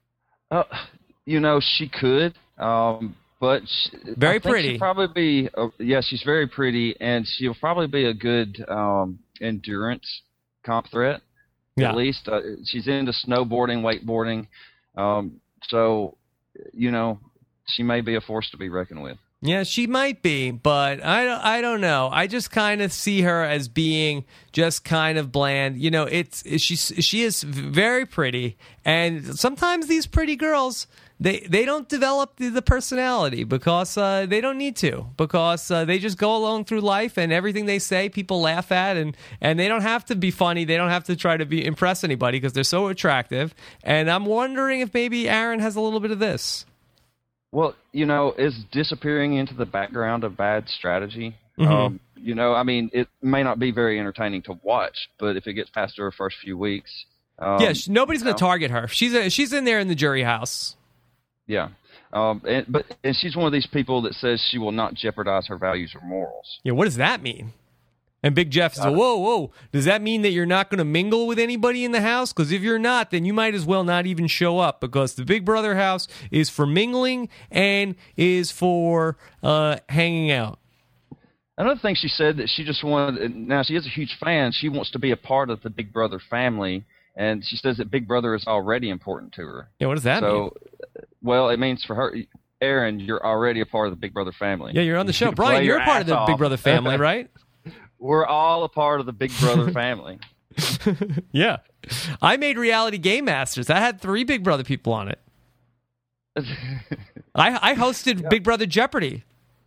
Uh, you know, she could. Um, but she, very I think pretty. She'll probably be, uh, yeah, she's very pretty, and she'll probably be a good um, endurance comp threat. Yeah. At least uh, she's into snowboarding, wakeboarding. Um, so, you know, she may be a force to be reckoned with. Yeah, she might be, but I don't, I don't know. I just kind of see her as being just kind of bland. You know, it's she she is very pretty, and sometimes these pretty girls, they they don't develop the, the personality because uh, they don't need to, because uh, they just go along through life, and everything they say people laugh at, and and they don't have to be funny. They don't have to try to be impress anybody because they're so attractive. And I'm wondering if maybe Aaron has a little bit of this. Well, you know, is disappearing into the background a bad strategy? Mm-hmm. Um, you know, I mean, it may not be very entertaining to watch, but if it gets past her first few weeks, um, yeah, she, nobody's going to know. target her. She's a, she's in there in the jury house. Yeah, um, and, but and she's one of these people that says she will not jeopardize her values or morals. Yeah, what does that mean? And Big Jeff says, whoa, whoa, does that mean that you're not going to mingle with anybody in the house? Because if you're not, then you might as well not even show up, because the Big Brother house is for mingling and is for uh, hanging out. Another thing she said that she just wanted, now she is a huge fan, she wants to be a part of the Big Brother family, and she says that Big Brother is already important to her. Yeah, what does that so, mean? Well, it means for her, Aaron, you're already a part of the Big Brother family. Yeah, you're on the show. You Brian, play you're your a part of the ass Big off. Brother family, right? We're all a part of the Big Brother family. Yeah. I made Reality Game Masters. I had three Big Brother people on it. I, I hosted yeah. Big Brother Jeopardy.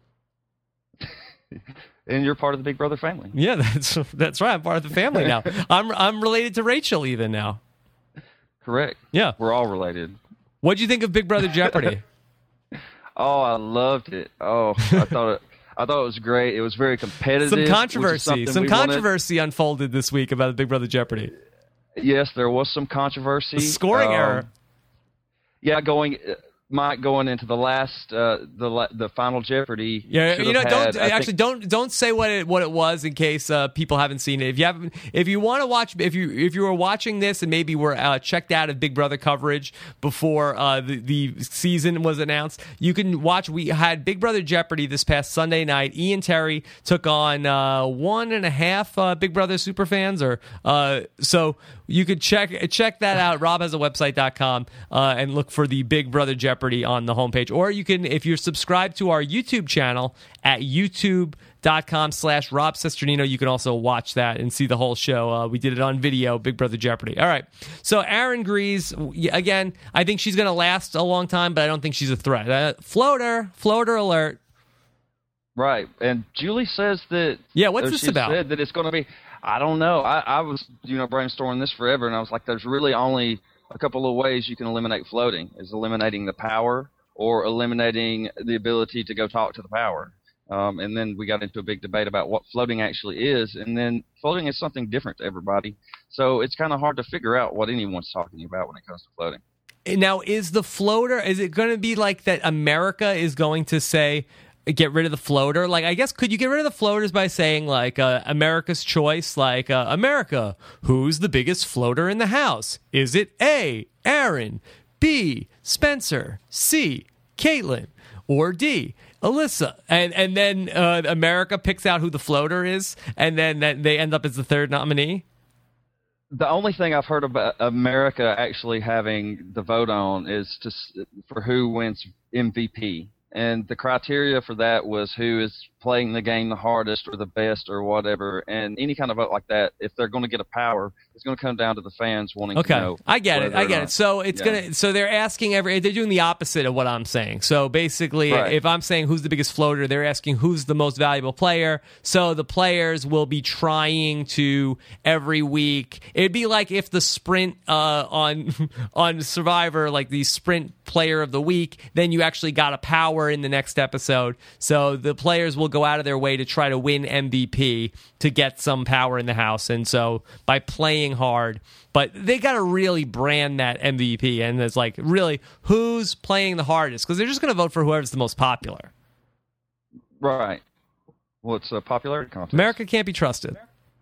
And you're part of the Big Brother family. Yeah, that's that's right. I'm part of the family now. I'm I'm related to Rachel even now. Correct. Yeah. We're all related. What'd you think of Big Brother Jeopardy? Oh, I loved it. Oh, I thought it I thought it was great. It was very competitive. Some controversy. Some controversy wanted. unfolded this week about the Big Brother Jeopardy. Yes, there was some controversy. A scoring um, error. Yeah, going Mike going into the last uh, the the final Jeopardy. Yeah, you know, had, don't I actually think, don't don't say what it what it was in case uh, people haven't seen it. If you haven't, if you want to watch, if you if you were watching this and maybe were uh, checked out of Big Brother coverage before uh, the the season was announced, you can watch. We had Big Brother Jeopardy this past Sunday night. Ian Terry took on uh, one and a half uh, Big Brother superfans, or uh, so you could check check that out. Rob has a website dot com uh, and look for the Big Brother Jeopardy. Jeopardy on the homepage. Or you can, if you're subscribed to our YouTube channel at youtube.com slash Rob Cesternino, you can also watch that and see the whole show. Uh, we did it on video, Big Brother Jeopardy. All right. So Aaron Grease, again, I think she's going to last a long time, but I don't think she's a threat. Uh, floater, floater alert. Right. And Julie says that... Yeah, what's this she about? Said that it's going to be... I don't know. I, I was, you know, brainstorming this forever, and I was like, there's really only a couple of ways you can eliminate floating, is eliminating the power or eliminating the ability to go talk to the power. Um, and then we got into a big debate about what floating actually is, and then floating is something different to everybody. So it's kind of hard to figure out what anyone's talking about when it comes to floating. Now, is the floater, is it going to be like that America is going to say, get rid of the floater? Like, I guess, could you get rid of the floaters by saying, like, uh, America's choice? Like, uh, America, who's the biggest floater in the house? Is it A, Aaron, B, Spencer, C, Caitlin, or D, Alyssa? And and then uh, America picks out who the floater is, and then that they end up as the third nominee? The only thing I've heard about America actually having the vote on is to for who wins M V P. And the criteria for that was who is playing the game the hardest or the best or whatever. And any kind of vote like that, if they're going to get a power, it's going to come down to the fans wanting okay. to know. I get it. I get not. it. So it's Yeah. gonna. So they're asking every. They're doing the opposite of what I'm saying. So basically, Right. if I'm saying who's the biggest floater, they're asking who's the most valuable player. So the players will be trying to every week. It'd be like if the sprint uh, on on Survivor, like the sprint player of the week, then you actually got a power in the next episode. So the players will go out of their way to try to win M V P to get some power in the house. And so by playing hard, but they got to really brand that M V P. And it's like, really, who's playing the hardest? Because they're just going to vote for whoever's the most popular. Right. Well, it's a popularity contest. America can't be trusted.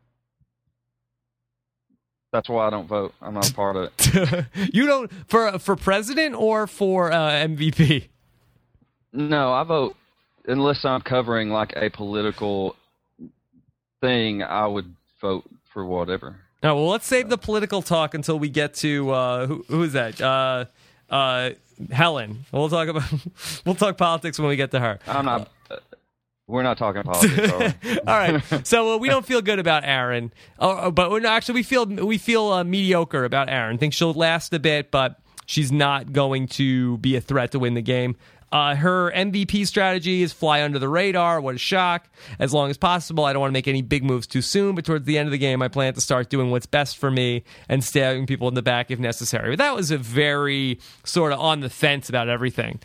That's why I don't vote. I'm not a part of it. You don't, for for president or for uh, M V P? No, I vote unless I'm covering like a political thing. I would vote for whatever. No, well, let's save the political talk until we get to uh, who, who is that? Uh, uh, Helen. We'll talk about we'll talk politics when we get to her. I'm not. Uh, we're not talking politics. Are we? All right. So uh, we don't feel good about Aaron, uh, but we're not, actually we feel we feel uh, mediocre about Aaron. Think she'll last a bit, but she's not going to be a threat to win the game. Uh, her M V P strategy is fly under the radar. What a shock. As long as possible. I don't want to make any big moves too soon, but towards the end of the game, I plan to start doing what's best for me and stabbing people in the back if necessary. But that was a very sort of on the fence about everything.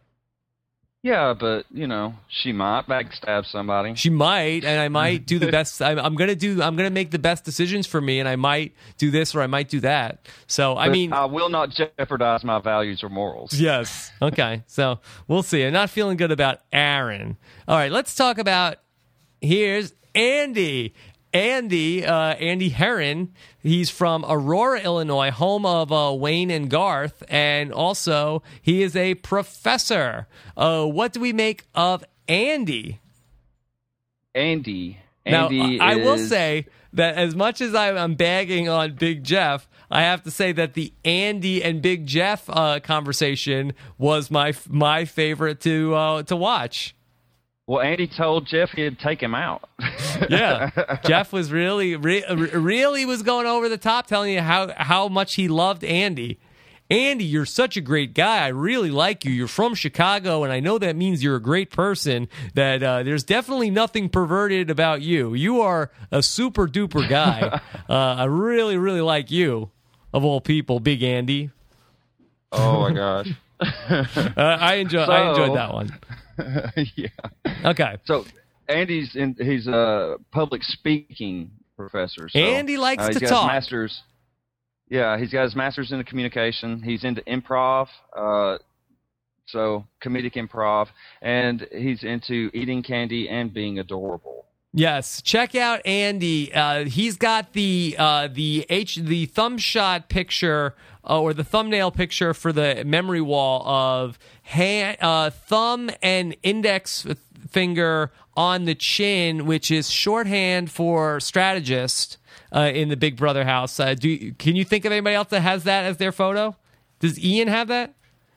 Yeah, but you know, she might backstab somebody. She might, and I might do the best. I'm, I'm gonna do. I'm gonna make the best decisions for me, and I might do this or I might do that. So I But mean, I will not jeopardize my values or morals. yes. Okay. So we'll see. I'm not feeling good about Aaron. All right. Let's talk about. Here's Andy. Andy, uh, Andy Herron. He's from Aurora, Illinois, home of uh, Wayne and Garth, and also he is a professor. Uh, what do we make of Andy? Andy. Now, Andy I is, will say that as much as I, I'm bagging on Big Jeff, I have to say that the Andy and Big Jeff uh, conversation was my my favorite to uh, to watch. Well, Andy told Jeff he'd take him out. Yeah, Jeff was really, re- really was going over the top, telling you how how much he loved Andy. Andy, you're such a great guy. I really like you. You're from Chicago, and I know that means you're a great person. That uh, there's definitely nothing perverted about you. You are a super duper guy. uh, I really, really like you, of all people, Big Andy. Oh my gosh. uh, I enjoy. So, I enjoyed that one. Yeah. Okay. So Andy's in. He's a public speaking professor. So, Andy likes uh, he's to got talk. His master's. Yeah, he's got his master's in communication. He's into improv, uh, so comedic improv, and he's into eating candy and being adorable. Yes, check out Andy. Uh, he's got the uh, the H the thumb shot picture uh, or the thumbnail picture for the memory wall of hand, uh, thumb and index finger on the chin, which is shorthand for strategist uh, in the Big Brother house. Uh, do can you think of anybody else that has that as their photo? Does Ian have that?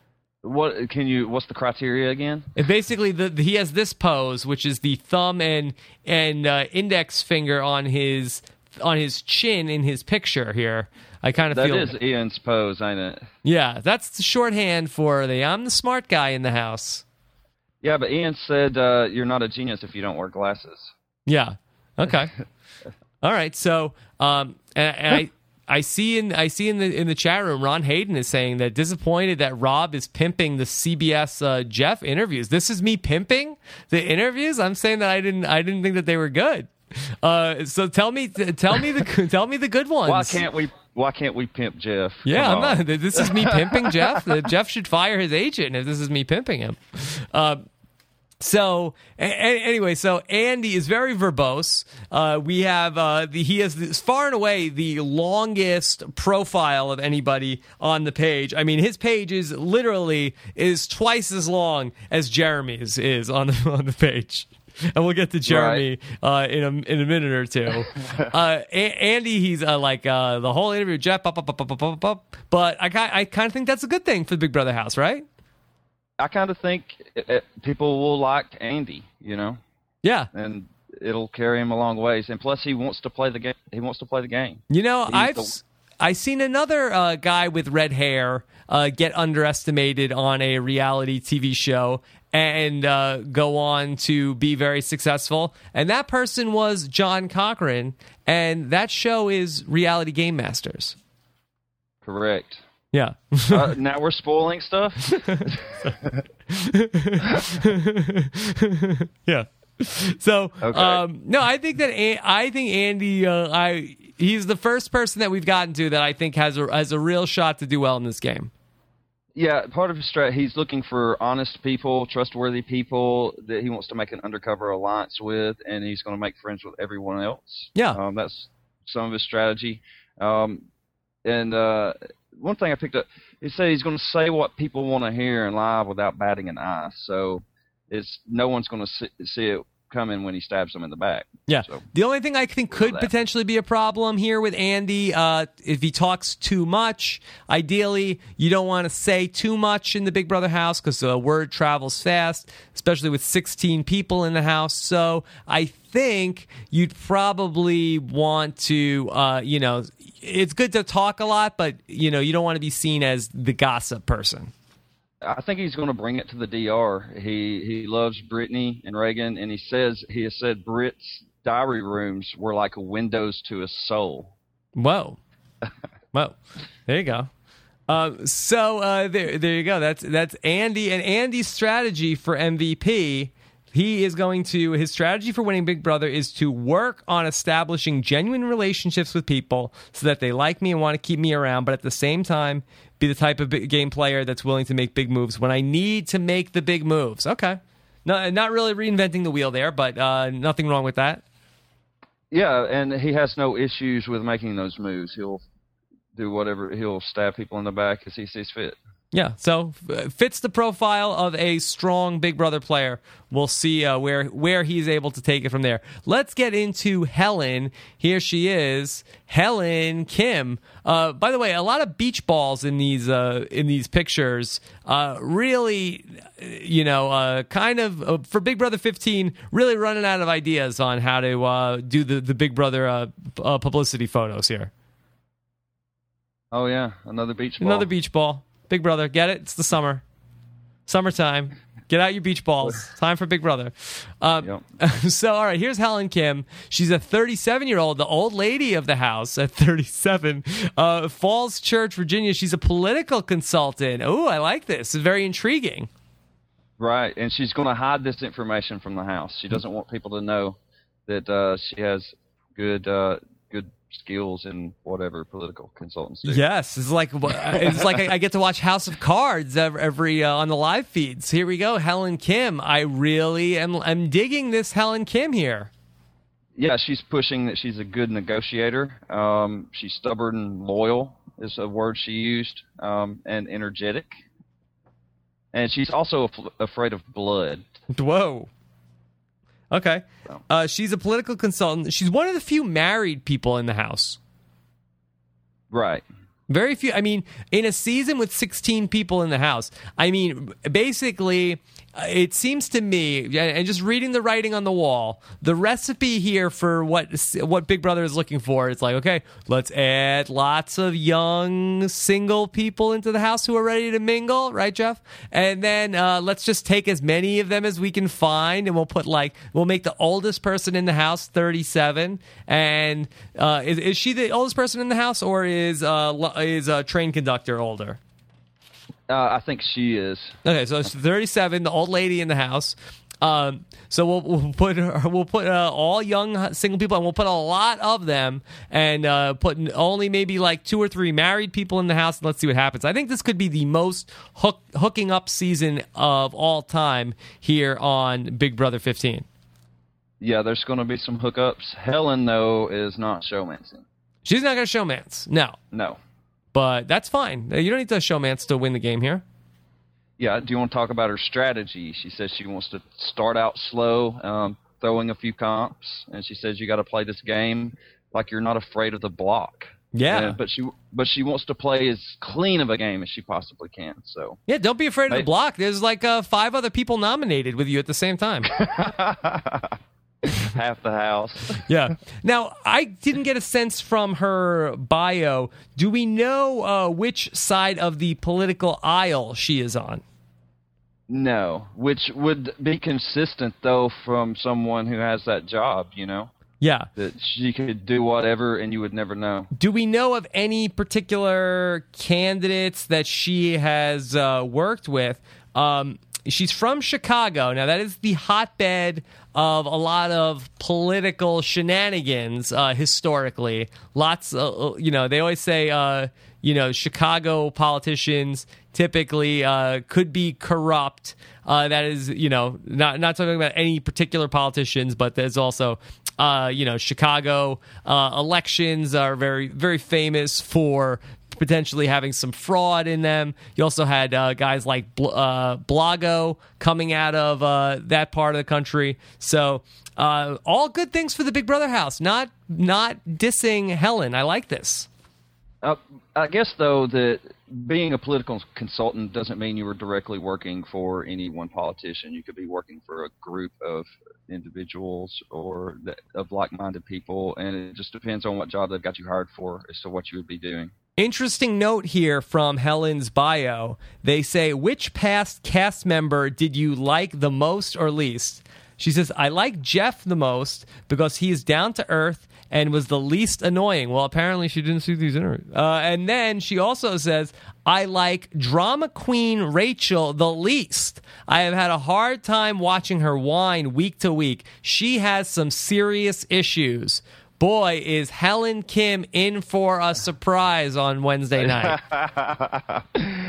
What can you? What's the criteria again? And basically, the, the he has this pose, which is the thumb and and uh, index finger on his on his chin in his picture here. I kind of that feel is Ian's pose, ain't it? Yeah, that's the shorthand for the I'm the smart guy in the house. Yeah, but Ian said uh, you're not a genius if you don't wear glasses. Yeah. Okay. All right. So, um, and, and I. I see in I see in the in the chat room, Ron Hayden is saying that disappointed that Rob is pimping the C B S uh, Jeff interviews. This is me pimping the interviews. I'm saying that I didn't I didn't think that they were good. Uh, so tell me tell me the tell me the good ones. Why can't we Why can't we pimp Jeff? Yeah, Come I'm on. not. This is me pimping Jeff. Jeff should fire his agent if this is me pimping him. Uh, So a- a- anyway, so Andy is very verbose. Uh, we have uh, the, he has this, far and away the longest profile of anybody on the page. I mean, his page is literally is twice as long as Jeremy's is on the on the page. And we'll get to Jeremy right. uh, in a in a minute or two. Uh, a- Andy, he's uh, like uh, the whole interview, Jeff. Up, up, up, up, up, up, up. But I I kind of think that's a good thing for the Big Brother house, right? I kind of think it, it, people will like Andy, you know. Yeah, and it'll carry him a long ways. And plus, he wants to play the game. He wants to play the game. You know, He's I've the, I seen another uh, guy with red hair uh, get underestimated on a reality T V show and uh, go on to be very successful. And that person was John Cochran, and that show is Reality Game Masters. Correct. Yeah. uh, now we're spoiling stuff. Yeah. So, okay. um, no, I think that A- I think Andy, uh, I he's the first person that we've gotten to that I think has a has a real shot to do well in this game. Yeah, part of his strat, he's looking for honest people, trustworthy people that he wants to make an undercover alliance with, and he's going to make friends with everyone else. Yeah, um, that's some of his strategy. Um, and uh, one thing I picked up, he said he's going to say what people want to hear in live without batting an eye. So it's no one's going to see, see it coming when he stabs them in the back. Yeah. So, the only thing I think could potentially be a problem here with Andy, uh, if he talks too much, ideally you don't want to say too much in the Big Brother house because the word travels fast, especially with sixteen people in the house. So I think you'd probably want to, uh, you know, it's good to talk a lot, but, you know, you don't want to be seen as the gossip person. I think he's going to bring it to the D R. He he loves Brittany and Reagan, and he says he has said Britt's diary rooms were like windows to his soul. Whoa, whoa! There you go. Um, so uh, there, there you go. That's that's Andy and Andy's strategy for M V P. He is going to his strategy for winning Big Brother is to work on establishing genuine relationships with people so that they like me and want to keep me around, but at the same time be the type of big game player that's willing to make big moves when I need to make the big moves. Okay. No, not really reinventing the wheel there, but uh, nothing wrong with that. Yeah, and he has no issues with making those moves. He'll do whatever. He'll stab people in the back as he sees fit. Yeah, so uh, fits the profile of a strong Big Brother player. We'll see uh, where where he's able to take it from there. Let's get into Helen. Here she is, Helen Kim. Uh, by the way, a lot of beach balls in these uh, in these pictures. Uh, really, you know, uh, kind of uh, for Big Brother fifteen. Really running out of ideas on how to uh, do the the Big Brother uh, uh, publicity photos here. Oh yeah, another beach ball. Another beach ball. Big Brother, get it? It's the summer. Summertime. Get out your beach balls. Time for Big Brother. Um, yep. So, all right, here's Helen Kim. She's a thirty-seven-year-old, the old lady of the house at thirty-seven. Uh, Falls Church, Virginia. She's a political consultant. Oh, I like this. It's very intriguing. Right, and she's going to hide this information from the house. She doesn't want people to know that uh, she has good uh, good skills in whatever political consultancy. Yes, it's like it's like I, I get to watch House of Cards every, every uh, on the live feeds. Here we go, Helen Kim. I really am I'm digging this Helen Kim here. Yeah, she's pushing that she's a good negotiator. Um, she's stubborn and loyal is a word she used, um, and energetic. And she's also af- afraid of blood. Whoa. Okay. Uh, she's a political consultant. She's one of the few married people in the house. Right. Very few. I mean, in a season with sixteen people in the house, I mean, basically, it seems to me, and just reading the writing on the wall, the recipe here for what what Big Brother is looking for, it's like, okay, let's add lots of young single people into the house who are ready to mingle, right, Jeff? And then uh, let's just take as many of them as we can find, and we'll put like, we'll make the oldest person in the house thirty-seven. And uh, is, is she the oldest person in the house, or is uh, is a train conductor older? Uh, I think she is. Okay, so it's thirty-seven, the old lady in the house. Um, so we'll, we'll put her, we'll put uh, all young single people, and we'll put a lot of them, and uh, put only maybe like two or three married people in the house. And let's see what happens. I think this could be the most hook, hooking up season of all time here on Big Brother fifteen. Yeah, there's going to be some hookups. Helen, though, is not showmancing. She's not going to showmance. No. No. But that's fine. You don't need to showmance to win the game here. Yeah, do you want to talk about her strategy? She says she wants to start out slow, um, throwing a few comps, and she says you got to play this game like you're not afraid of the block. Yeah, and, but she but she wants to play as clean of a game as she possibly can. So yeah, don't be afraid of the block. There's like uh, five other people nominated with you at the same time. Half the house. Yeah. Now, I didn't get a sense from her bio. Do we know uh, which side of the political aisle she is on? No, which would be consistent, though, from someone who has that job, you know? Yeah. That she could do whatever and you would never know. Do we know of any particular candidates that she has uh, worked with? Um, she's from Chicago. Now, that is the hotbed of a lot of political shenanigans uh, historically. Lots of, you know, they always say, uh, you know, Chicago politicians typically uh, could be corrupt. Uh, that is, you know, not not talking about any particular politicians, but there's also, uh, you know, Chicago uh, elections are very, very famous for potentially having some fraud in them. You also had uh, guys like uh, Blago coming out of uh, that part of the country. So uh, all good things for the Big Brother house. Not not dissing Helen. I like this. Uh, I guess, though, that being a political consultant doesn't mean you were directly working for any one politician. You could be working for a group of individuals or that, of like-minded people, and it just depends on what job they've got you hired for as to what you would be doing. Interesting note here from Helen's bio. They say, which past cast member did you like the most or least? She says, I like Jeff the most because he is down to earth and was the least annoying. Well, apparently she didn't see these interviews. Uh, and then she also says, I like drama queen Rachel the least. I have had a hard time watching her whine week to week. She has some serious issues. Boy, is Helen Kim in for a surprise on Wednesday night. I,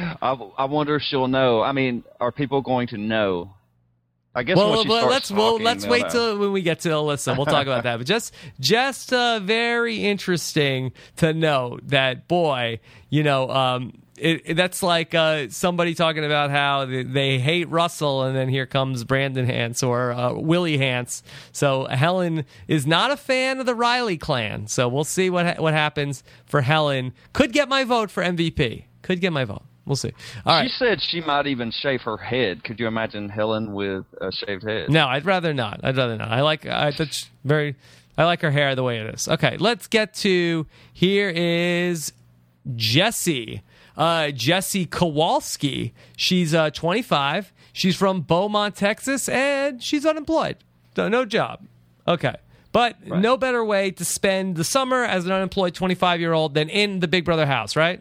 I wonder if she'll know. I mean, are people going to know? I guess well, when she well, starts let's talking, well, let's wait know. till when we get to Alyssa. We'll talk about that. But just just uh, very interesting to know that, boy, you know, um, it, it, that's like uh, somebody talking about how they, they hate Russell, and then here comes Brandon Hance or uh, Willie Hance. So Helen is not a fan of the Riley clan. So we'll see what ha- what happens for Helen. Could get my vote for M V P. Could get my vote. We'll see. All right. She said she might even shave her head. Could you imagine Helen with a shaved head? No, I'd rather not. I'd rather not. I like I, that's very. I like her hair the way it is. Okay, let's get to here is Jessie. Uh, Jessie Kowalski. She's uh, twenty-five. She's from Beaumont, Texas, and she's unemployed. No, no job. Okay. But right. No better way to spend the summer as an unemployed twenty-five-year-old than in the Big Brother house, right?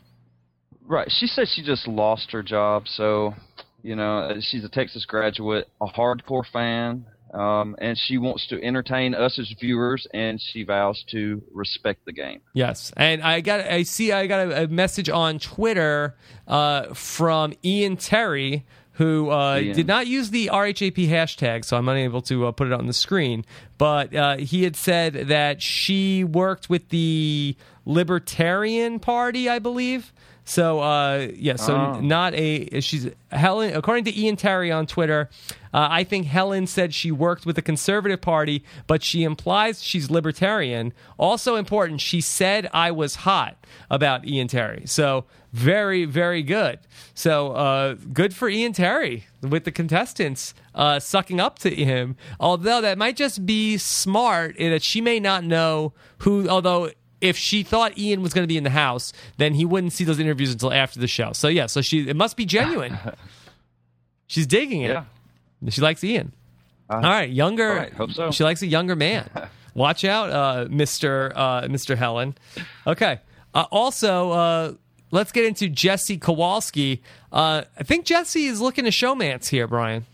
Right. She said she just lost her job, so, you know, she's a Texas graduate, a hardcore fan, um, and she wants to entertain us as viewers, and she vows to respect the game. Yes. And I got I see I got a, a message on Twitter uh, from Ian Terry, who uh, Ian. did not use the R H A P hashtag, so I'm unable to uh, put it on the screen. But uh, he had said that she worked with the Libertarian Party, I believe. So uh, yeah, so Oh. not a she's Helen. According to Ian Terry on Twitter, uh, I think Helen said she worked with the Conservative Party, but she implies she's libertarian. Also important, she said I was hot about Ian Terry. So very, very good. So uh, good for Ian Terry with the contestants uh, sucking up to him. Although that might just be smart in that she may not know who. Although. If she thought Ian was going to be in the house, then he wouldn't see those interviews until after the show. So yeah, so she it must be genuine. She's digging it. Yeah. She likes Ian. Uh, All right, younger. all right, hope so. She likes a younger man. Watch out, uh, Mister Uh, Mister Helen. Okay. Uh, also, uh, let's get into Jesse Kowalski. Uh, I think Jesse is looking to showmance here, Brian.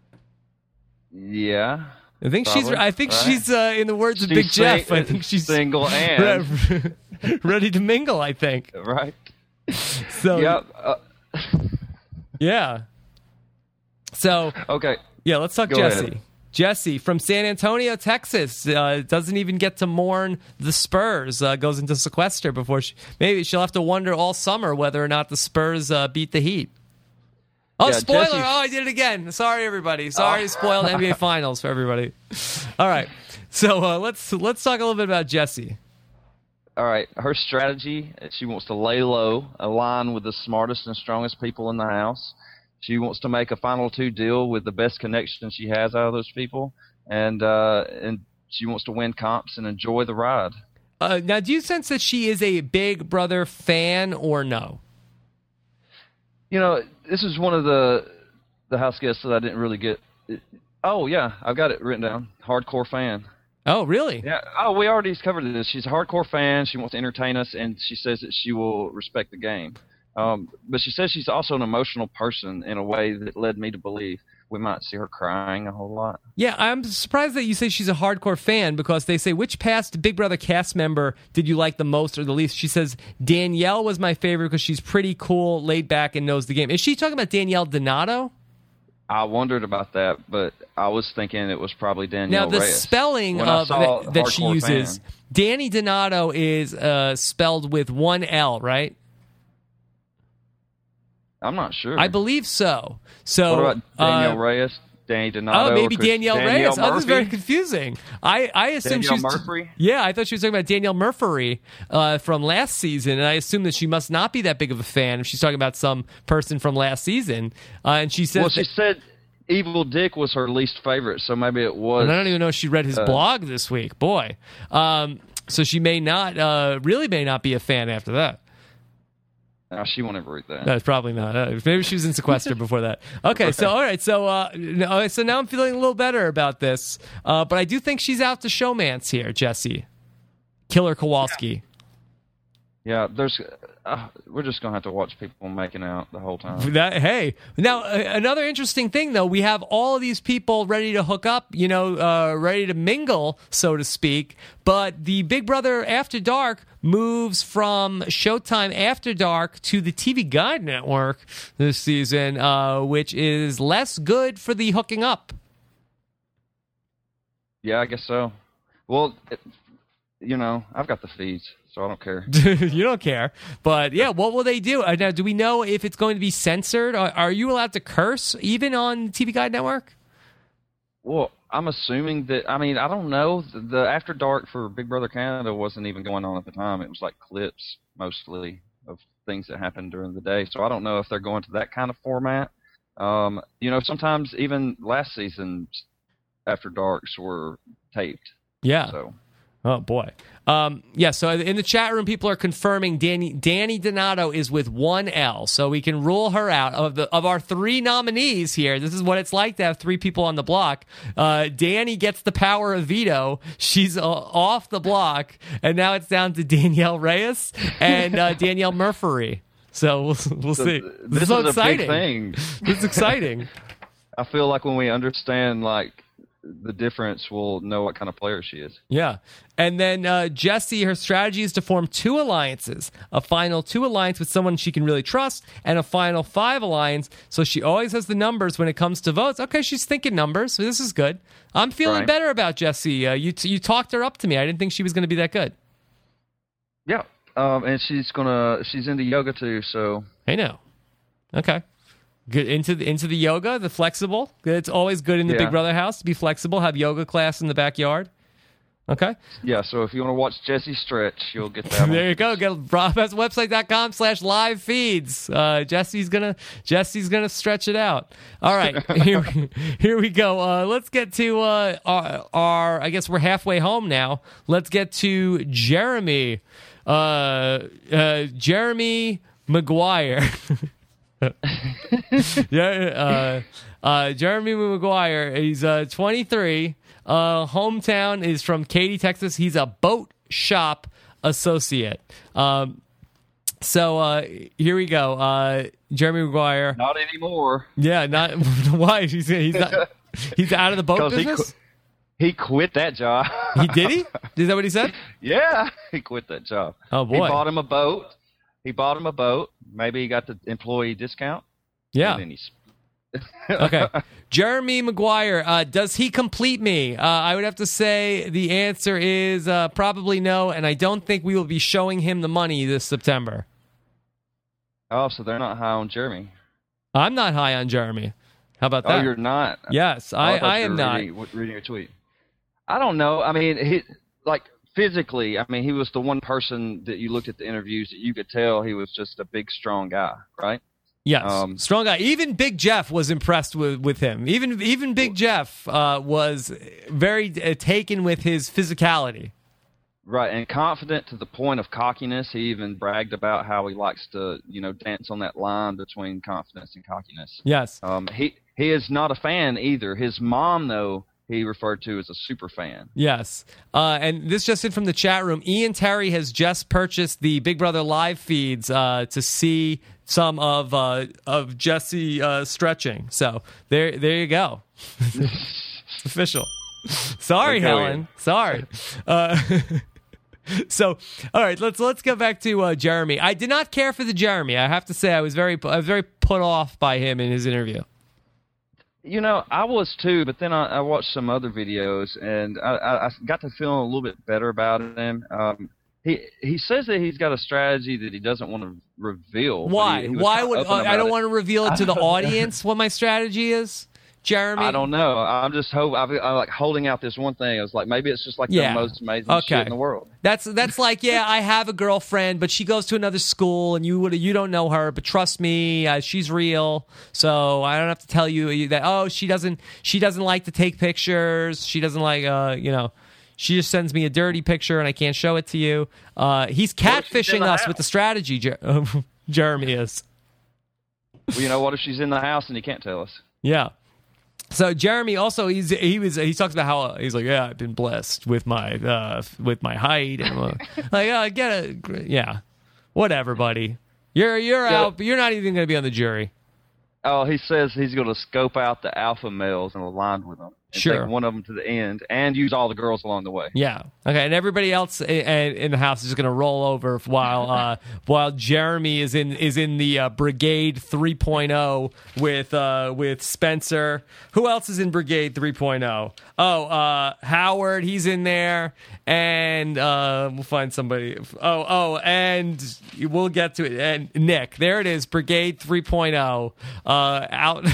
Yeah. I think Probably, she's. I think right? she's. Uh, in the words of She's Big Jeff, sing- I think she's single and ready to mingle. I think. right. So Yep. Uh, yeah. So okay. yeah, let's talk Go Jesse. ahead. Jesse from San Antonio, Texas, uh, doesn't even get to mourn the Spurs. Uh, goes into sequester before she. Maybe she'll have to wonder all summer whether or not the Spurs uh, beat the Heat. Oh, Yeah, spoiler! Jesse- Oh, I did it again. Sorry, everybody. Sorry, Oh. spoiled N B A Finals for everybody. All right, so uh, let's let's talk a little bit about Jesse. All right. Her strategy, she wants to lay low, align with the smartest and strongest people in the house. She wants to make a final two deal with the best connection she has out of those people, and uh, and she wants to win comps and enjoy the ride. Uh, now, do you sense that she is a Big Brother fan or no? You know, this is one of the the house guests that I didn't really get. Oh yeah, I've got it written down. Hardcore fan. Oh, really? Yeah. Oh, we already covered this. She's a hardcore fan. She wants to entertain us, and she says that she will respect the game. Um, but she says she's also an emotional person in a way that led me to believe we might see her crying a whole lot. Yeah, I'm surprised that you say she's a hardcore fan because they say, which past Big Brother cast member did you like the most or the least? She says, Danielle was my favorite because she's pretty cool, laid back, and knows the game. Is she talking about Danielle Donato? I wondered about that, but I was thinking it was probably Danielle Now, the Reyes. spelling When I of saw that, that she hardcore uses, fan. Danny Donato is uh, spelled with one L, right? I'm not sure. I believe so. So, What about Danielle uh, Reyes? Danny Donato? Oh, maybe or Chris- Danielle, Reyes. Oh, this is Murphy? very confusing. I, I assumed she Danielle was. Murphy? Yeah, I thought she was talking about Danielle Murphy uh, from last season, and I assumed that she must not be that big of a fan if she's talking about some person from last season. Uh, and she says, Well, she said Evil Dick was her least favorite, so maybe it was. and I don't even know if she read his uh, blog this week. Boy, um, so she may not, uh, really may not be a fan after that. No, she won't ever read that. No, probably not. Uh, maybe she was in sequester before that. Okay, so all right, so uh, no, so now I'm feeling a little better about this, uh, but I do think she's out to showmance here, Jesse. Killer Kowalski. Yeah, there's. Uh, we're just gonna have to watch people making out the whole time. That, hey, now uh, another interesting thing though, we have all of these people ready to hook up, you know, uh, ready to mingle, so to speak. But the Big Brother After Dark moves from Showtime After Dark to the T V Guide Network this season, uh, which is less good for the hooking up. Yeah, I guess so. Well, it, you know, I've got the feeds, so I don't care. You don't care, but yeah, what will they do? Uh, now, do we know if it's going to be censored? Are, are you allowed to curse even on T V Guide Network? Well, I'm assuming that. I mean, I don't know. The, the After Dark for Big Brother Canada wasn't even going on at the time. It was like clips mostly of things that happened during the day. So I don't know if they're going to that kind of format. Um, you know, sometimes even last season's After Darks were taped. Yeah. So. Oh boy. Um, yeah. So in the chat room, people are confirming Danny Danny Donato is with one L, so we can rule her out of the of our three nominees here. This is what it's like to have three people on the block. Uh, Danny gets the power of veto; she's uh, off the block, and now it's down to Danielle Reyes and uh, Danielle Murphy. So we'll we'll So see. th- This, this is so is a exciting. big thing. This is exciting. I feel like when we understand like the difference, we'll know what kind of player she is. Yeah. And then uh, Jessie, her strategy is to form two alliances, a final two alliance with someone she can really trust, and a final five alliance. So she always has the numbers when it comes to votes. Okay, she's thinking numbers, so this is good. I'm feeling Right. better about Jessie. Uh, you you talked her up to me. I didn't think she was going to be that good. Yeah, Um, and she's gonna she's into yoga too. So I know. Okay. Good into the into the yoga, the flexible. It's always good in the Yeah. Big Brother house to be flexible. Have yoga class in the backyard. Okay. yeah, so if you want to watch Jesse stretch, you'll get that. There one. you go. Get bravo best website dot com slash live feeds. Uh, Jesse's gonna Jesse's gonna stretch it out. All right, here here we go. Uh, let's get to uh, our, our. I guess we're halfway home now. Let's get to Jeremy. Uh, uh, Jeremy Maguire. yeah, uh, uh, Jeremy Maguire. He's uh, twenty-three. Uh, hometown is from Katy, Texas. He's a boat shop associate. Um, so uh, here we go. Uh, Jeremy Maguire. Not anymore. Yeah, not why he's he's not he's out of the boat 'Cause he business. qu- He quit that job. He did he? Is that what he said? Yeah, he quit that job. Oh, boy. He bought him a boat. He bought him a boat. Maybe he got the employee discount. Yeah. And then he's Okay. Jeremy Maguire, uh, does he complete me? Uh, I would have to say the answer is uh, probably no, and I don't think we will be showing him the money this September. Oh, so they're not high on Jeremy. I'm not high on Jeremy. How about that? Oh, you're not. Yes, Oh, I, thought I you am were not. Reading, reading your tweet. I don't know. I mean, he like physically. I mean, he was the one person that you looked at the interviews that you could tell he was just a big, strong guy, right? Yes, Um, strong guy. Even Big Jeff was impressed with, with him. Even even Big Jeff uh, was very uh, taken with his physicality. Right, and confident to the point of cockiness. He even bragged about how he likes to, you know, dance on that line between confidence and cockiness. Yes. Um, he he is not a fan either. His mom, though, he referred to as a super fan. Yes. Uh, and this just in from the chat room. Ian Terry has just purchased the Big Brother live feeds uh, to see some of uh, of Jesse uh, stretching. So there there you go. It's official. Sorry, Okay, Helen. Ian. Sorry. Uh, so all right, let's let's go back to uh, Jeremy. I did not care for the Jeremy. I have to say I was very I was very put off by him in his interview. You know, I was too, but then I, I watched some other videos, and I, I, I got to feeling a little bit better about him. Um, he he says that he's got a strategy that he doesn't want to reveal. but he- Why? he was Why kinda would open uh, I about don't it. want to reveal it to the audience what my strategy is, Jeremy? I don't know. I'm just hope I'm, I'm like holding out this one thing. I was like, maybe it's just like Yeah. the most amazing Okay. shit in the world. That's that's like, yeah, I have a girlfriend, but she goes to another school, and you would you don't know her, but trust me, uh, she's real. So I don't have to tell you that. Oh, she doesn't she doesn't like to take pictures. She doesn't like, uh, you know, she just sends me a dirty picture, and I can't show it to you. Uh, he's What if she's in catfishing the us house? with the strategy. Jer- Jeremy is. Well, you know, what if she's in the house and he can't tell us? Yeah. So Jeremy also he's he was he talks about how uh, he's like, yeah, I've been blessed with my uh with my height and uh, like uh, get a yeah, whatever, buddy. You're you're Yeah. out. You're not even going to be on the jury. Oh, he says he's going to scope out the alpha males and align with them. And Sure. take one of them to the end and use all the girls along the way. Yeah. Okay. And everybody else in, in the house is just going to roll over while uh, while Jeremy is in is in the uh, Brigade three point oh with uh, with Spencer. Who else is in Brigade three point oh? Oh, uh, Howard. He's in there, and uh, we'll find somebody. Oh, oh, and we'll get to it. And Nick, there it is. Brigade three point oh. Uh, out.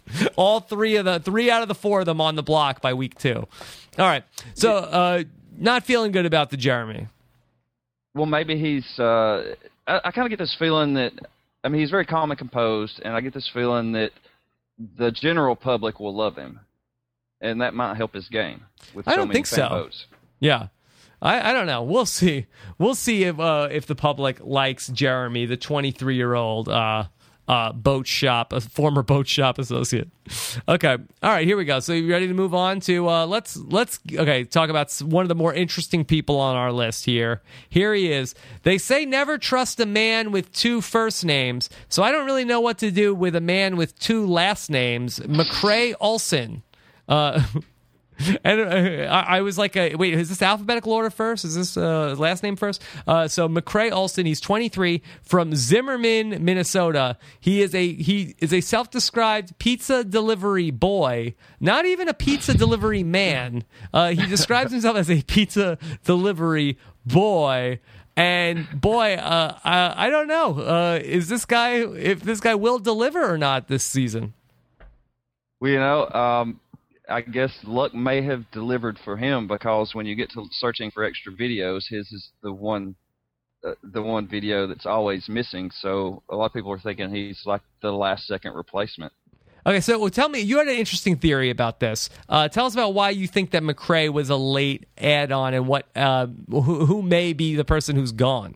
All three of the three out of the four of them on the block by week two. All right. So, uh, not feeling good about the Jeremy. Well, maybe he's. Uh, I, I kind of get this feeling that. I mean, he's very calm and composed, and I get this feeling that the general public will love him, and that might help his game. With I so don't many think fan so. votes. Yeah. I, I don't know. We'll see. We'll see if uh, if the public likes Jeremy, the twenty-three year old uh, uh, boat shop, a former boat shop associate. Okay. All right. Here we go. So you ready to move on to uh, let's let's okay talk about one of the more interesting people on our list here. Here he is. They say never trust a man with two first names, so I don't really know what to do with a man with two last names. McCrae Olsen. Uh, And uh, I, I was like, uh, wait, is this alphabetical order first? Is this uh, last name first? Uh, so McCrae Olson, he's twenty-three, from Zimmerman, Minnesota. He is a he is a self-described pizza delivery boy, not even a pizza delivery man. Uh, he describes himself as a pizza delivery boy. And boy, uh, I, I don't know. Uh, is this guy, if this guy will deliver or not this season? Well, you know, um, I guess luck may have delivered for him, because when you get to searching for extra videos, his is the one, uh, the one video that's always missing. So a lot of people are thinking he's like the last second replacement. Okay, so well, tell me, you had an interesting theory about this. Uh, tell us about why you think that McCrae was a late add-on, and what uh, who, who may be the person who's gone.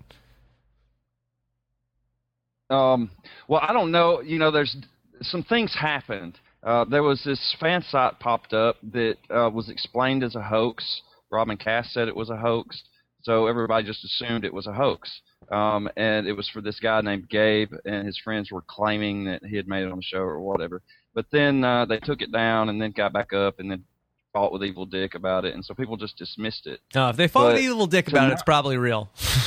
Um, well, I don't know. You know, there's some things happened. Uh, there was this fan site popped up that uh, was explained as a hoax. Robin Cass said it was a hoax, so everybody just assumed it was a hoax. Um, and it was for this guy named Gabe, and his friends were claiming that he had made it on the show or whatever. But then uh, they took it down and then got back up and then fought with Evil Dick about it, and so people just dismissed it. Oh, if they fought But with Evil Dick about it, now- it's probably real.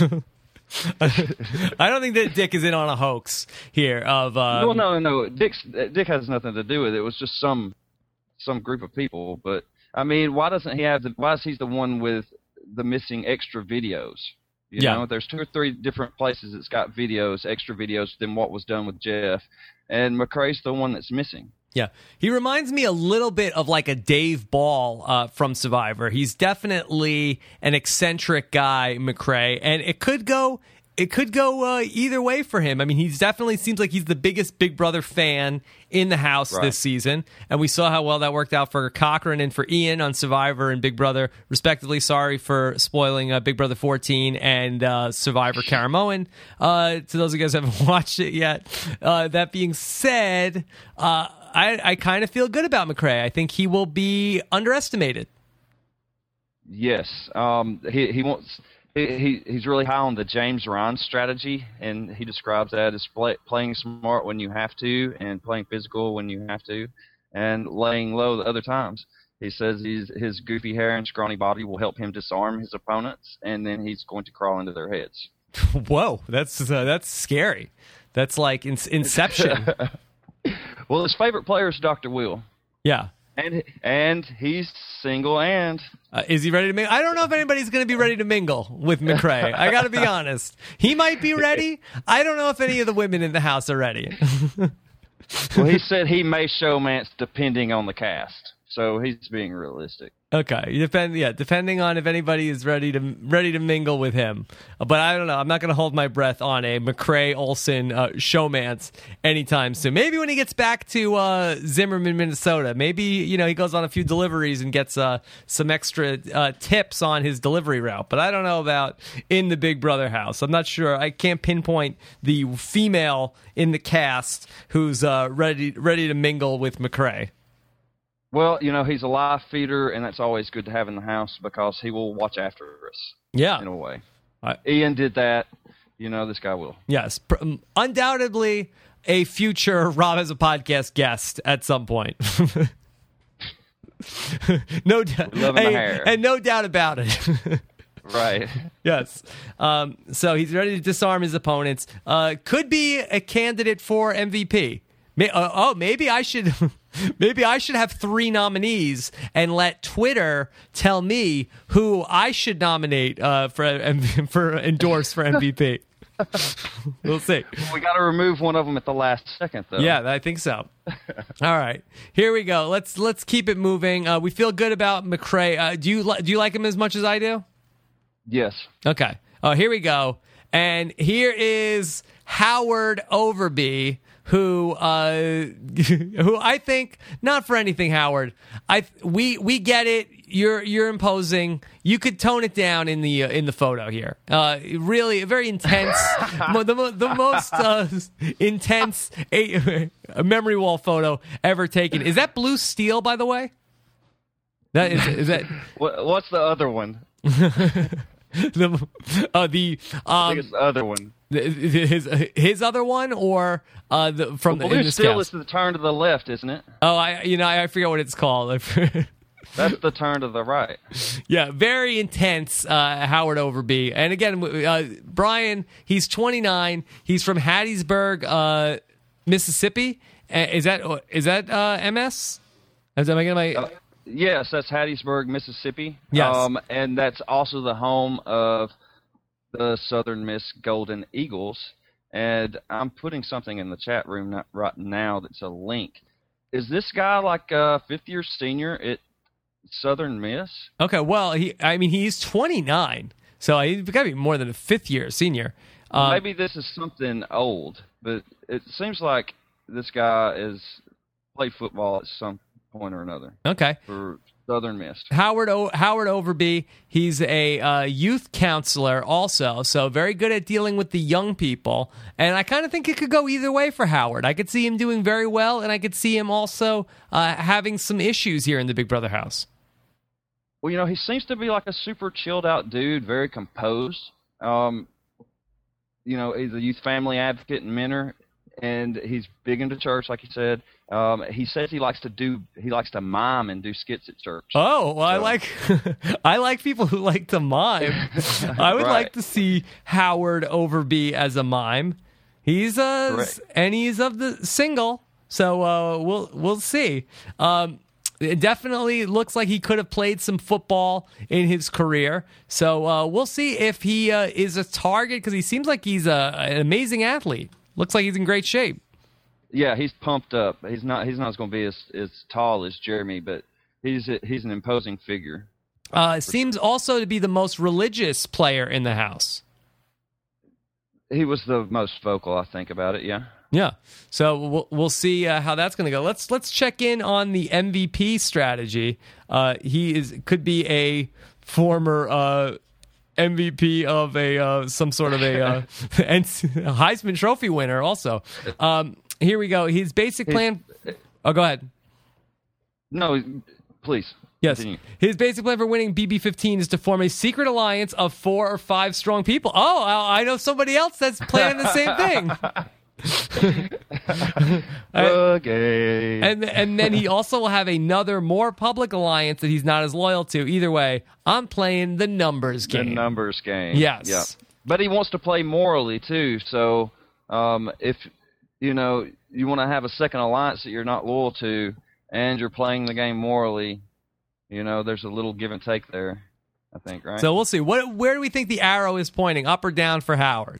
I don't think that Dick is in on a hoax here. Of um, well, no, no, Dick's, Dick has nothing to do with it. It was just some some group of people. But I mean, why doesn't he have the? Why is he the one with the missing extra videos? You Yeah. know, there's two or three different places that's got videos, extra videos than what was done with Jeff, and McCrae's the one that's missing. Yeah, he reminds me a little bit of like a Dave Ball uh, from Survivor. He's definitely an eccentric guy, McCrae, and it could go it could go uh, either way for him. I mean, he definitely seems like he's the biggest Big Brother fan in the house Right. this season, and we saw how well that worked out for Cochran and for Ian on Survivor and Big Brother, respectively. Sorry for spoiling uh, Big Brother fourteen and uh, Survivor Caramoan. Uh, to those of you guys who haven't watched it yet, uh, that being said, uh, I, I kind of feel good about McCrae. I think he will be underestimated. Yes, um, he he wants. He, he he's really high on the James Ryan strategy, and he describes that as play, playing smart when you have to, and playing physical when you have to, and laying low the other times. He says he's, his goofy hair and scrawny body will help him disarm his opponents, and then he's going to crawl into their heads. Whoa, that's uh, that's scary. That's like in- Inception. Well, his favorite player is Doctor Will, Yeah. and and he's single and. Uh, is he ready to mingle? I don't know if anybody's going to be ready to mingle with McCrae. I got to be honest. He might be ready. I don't know if any of the women in the house are ready. Well, he said he may showmance depending on the cast, so he's being realistic. Okay, depend. Yeah, depending on if anybody is ready to ready to mingle with him. But I don't know. I'm not going to hold my breath on a McCrae Olson uh, showmance anytime soon. Maybe when he gets back to uh, Zimmerman, Minnesota. Maybe you know he goes on a few deliveries and gets uh, some extra uh, tips on his delivery route. But I don't know about in the Big Brother house. I'm not sure. I can't pinpoint the female in the cast who's uh, ready ready to mingle with McCrae. Well, you know, he's a live feeder, and that's always good to have in the house because he will watch after us. Yeah. In a way. I- Ian did that. You know, this guy will. Yes, pr- um, undoubtedly a future Rob as a podcast guest at some point. no doubt, Loving the hair. and no doubt about it. Right. Yes. Um, so he's ready to disarm his opponents. Uh, could be a candidate for M V P. May- uh, oh, maybe I should. Maybe I should have three nominees and let Twitter tell me who I should nominate uh, for M- for endorse for M V P. We'll see. We got to remove one of them at the last second, though. Yeah, I think so. All right, here we go. Let's let's keep it moving. Uh, we feel good about McCrae. Uh, do you li- do you like him as much as I do? Yes. Okay. Oh, here we go. And here is Howard Overby, who uh, who I think, not for anything, Howard. I we we get it. You're you're imposing. You could tone it down in the uh, in the photo here. Uh, really, a very intense, mo- the mo- the most uh, intense a, a memory wall photo ever taken. Is that blue steel, by the way? That is, is that What, what's the other one? the uh, the I um think it's the other one. his his other one or uh the from Well, the in blue this steel cast? is to the turn to the left, isn't it? Oh, I you know I forget what it's called. That's the turn to the right. Yeah, very intense, uh, Howard Overby. And again, uh, Brian, he's twenty-nine. He's from Hattiesburg, uh, Mississippi. Uh, Is that is that uh, M S? Is that, am I getting my... Uh, yes, that's Hattiesburg, Mississippi. Yes. Um, and that's also the home of the Southern Miss Golden Eagles. And I'm putting something in the chat room not, right now that's a link. Is this guy like a fifth-year senior at Southern Miss? Okay, well, he I mean, he's twenty-nine, so he's got to be more than a fifth-year senior. Um, Maybe this is something old, but it seems like this guy is played football at some point or another Okay. for Southern Miss. Howard o- Howard Overby, he's a uh, youth counselor also, so very good at dealing with the young people. And I kind of think it could go either way for Howard. I could see him doing very well, and I could see him also uh, having some issues here in the Big Brother house. Well, you know, he seems to be like a super chilled out dude, very composed. Um, you know, he's a youth family advocate and mentor, and he's big into church, like you said. Um, he says he likes to do he likes to mime and do skits at church. Oh, well, I So- like I like people who like to mime. I would Right. like to see Howard Overby as a mime. He's uh Correct. and he's of the single, so uh, we'll we'll see. Um, it definitely looks like he could have played some football in his career, so uh, we'll see if he uh, is a target because he seems like he's a, an amazing athlete. Looks like he's in great shape. Yeah, he's pumped up. He's not he's not going to be as as tall as Jeremy, but he's a, he's an imposing figure. Uh, seems also to be the most religious player in the house. He was the most vocal, I think, about it. Yeah. Yeah, so we'll we'll see uh, how that's going to go. Let's let's check in on the M V P strategy. Uh, he is could be a former uh, M V P of a uh, some sort of a uh, and Heisman Trophy winner. Also, um, here we go. His basic plan. Oh, go ahead. No, please. Yes. Continue. His basic plan for winning B B fifteen is to form a secret alliance of four or five strong people. Oh, I I know somebody else that's planning the same thing. Okay. And and then he also will have another more public alliance that he's not as loyal to. Either way, I'm playing the numbers The game. numbers game. Yes. Yeah. But he wants to play morally too. So um, if you know you want to have a second alliance that you're not loyal to, and you're playing the game morally, you know there's a little give and take there. I think, right? So we'll see. What where do we think the arrow is pointing? Up or down for Howard?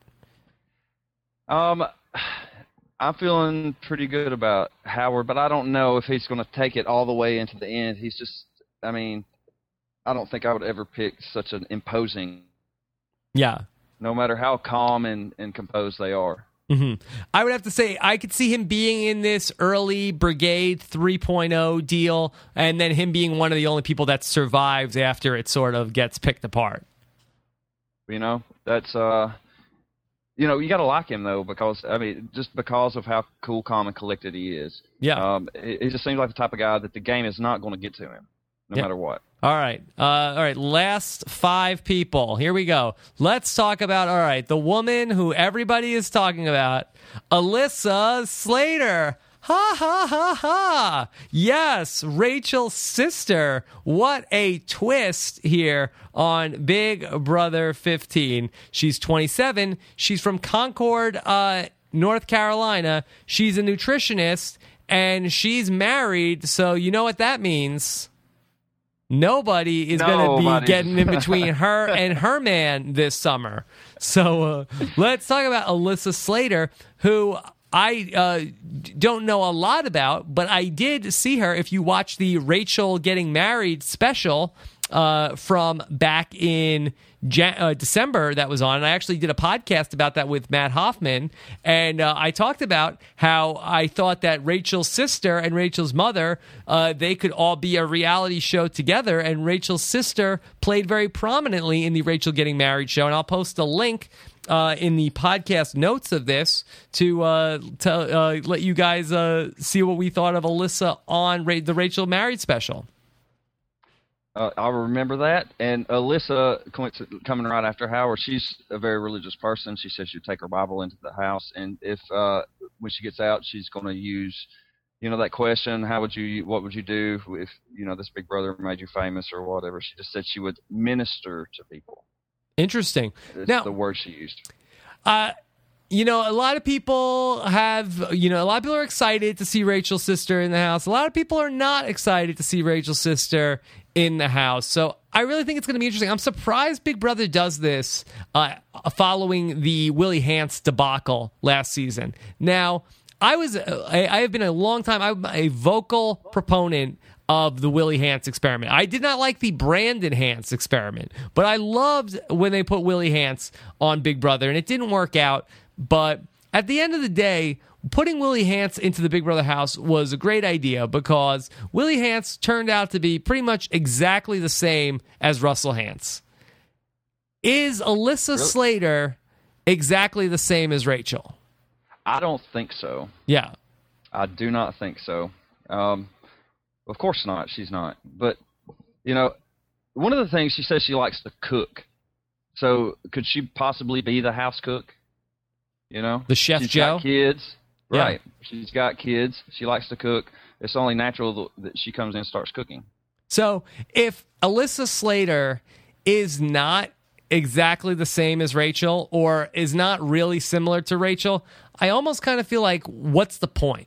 Um, I'm feeling pretty good about Howard, but I don't know if he's going to take it all the way into the end. He's just, I mean, I don't think I would ever pick such an imposing, Yeah. no matter how calm and, and composed they are. hmm I would have to say I could see him being in this early Brigade three point oh deal, and then him being one of the only people that survives after it sort of gets picked apart. You know, that's, uh, you know, you got to like him, though, because, I mean, just because of how cool, calm, and collected he is. Yeah. Um, he, he just seems like the type of guy that the game is not going to get to him, no Yep. matter what. All right. Uh, all right. Last five people. Here we go. Let's talk about, all right, the woman who everybody is talking about, Alyssa Slater. Ha, ha, ha, ha. Yes, Rachel's sister. What a twist here on Big Brother fifteen. She's twenty-seven. She's from Concord, uh, North Carolina. She's a nutritionist, and she's married, so you know what that means. Nobody is going to be Nobody's- getting in between her and her man this summer. So uh, let's talk about Alyssa Slater, who I uh, don't know a lot about, but I did see her. If you watch the Rachel Getting Married special uh, from back in Jan- uh, December that was on, and I actually did a podcast about that with Matt Hoffman, and uh, I talked about how I thought that Rachel's sister and Rachel's mother, uh, they could all be a reality show together, and Rachel's sister played very prominently in the Rachel Getting Married show, and I'll post a link uh, in the podcast notes of this to, uh, to uh, let you guys uh, see what we thought of Alyssa on Ra- the Rachel Married special. Uh, I remember that. And Alyssa, coming right after Howard, she's a very religious person. She says she'll take her Bible into the house, and if uh, when she gets out, she's going to use you know, that question, how would you, what would you do if, you know, this Big Brother made you famous or whatever? She just said she would minister to people. Interesting. That's now, the word she used. Uh, you know, a lot of people have, you know, a lot of people are excited to see Rachel's sister in the house. A lot of people are not excited to see Rachel's sister in the house. So I really think it's going to be interesting. I'm surprised Big Brother does this uh, following the Willie Hantz debacle last season. Now, I was, I, I have been a long time, I'm a vocal proponent of the Willie Hantz experiment. I did not like the Brandon Hantz experiment, but I loved when they put Willie Hantz on Big Brother, and it didn't work out. But at the end of the day, putting Willie Hantz into the Big Brother house was a great idea because Willie Hantz turned out to be pretty much exactly the same as Russell Hantz. Is Alyssa really? Slater exactly the same as Rachel? I don't think so. Yeah. I do not think so. Um, of course not. She's not. But, you know, one of the things she says she likes to cook. So could she possibly be the house cook? You know? The Chef She's Joe? Got kids. Right. Yeah. She's got kids. She likes to cook. It's only natural that she comes in and starts cooking. So if Alyssa Slater is not exactly the same as Rachel or is not really similar to Rachel, I almost kind of feel like, what's the point?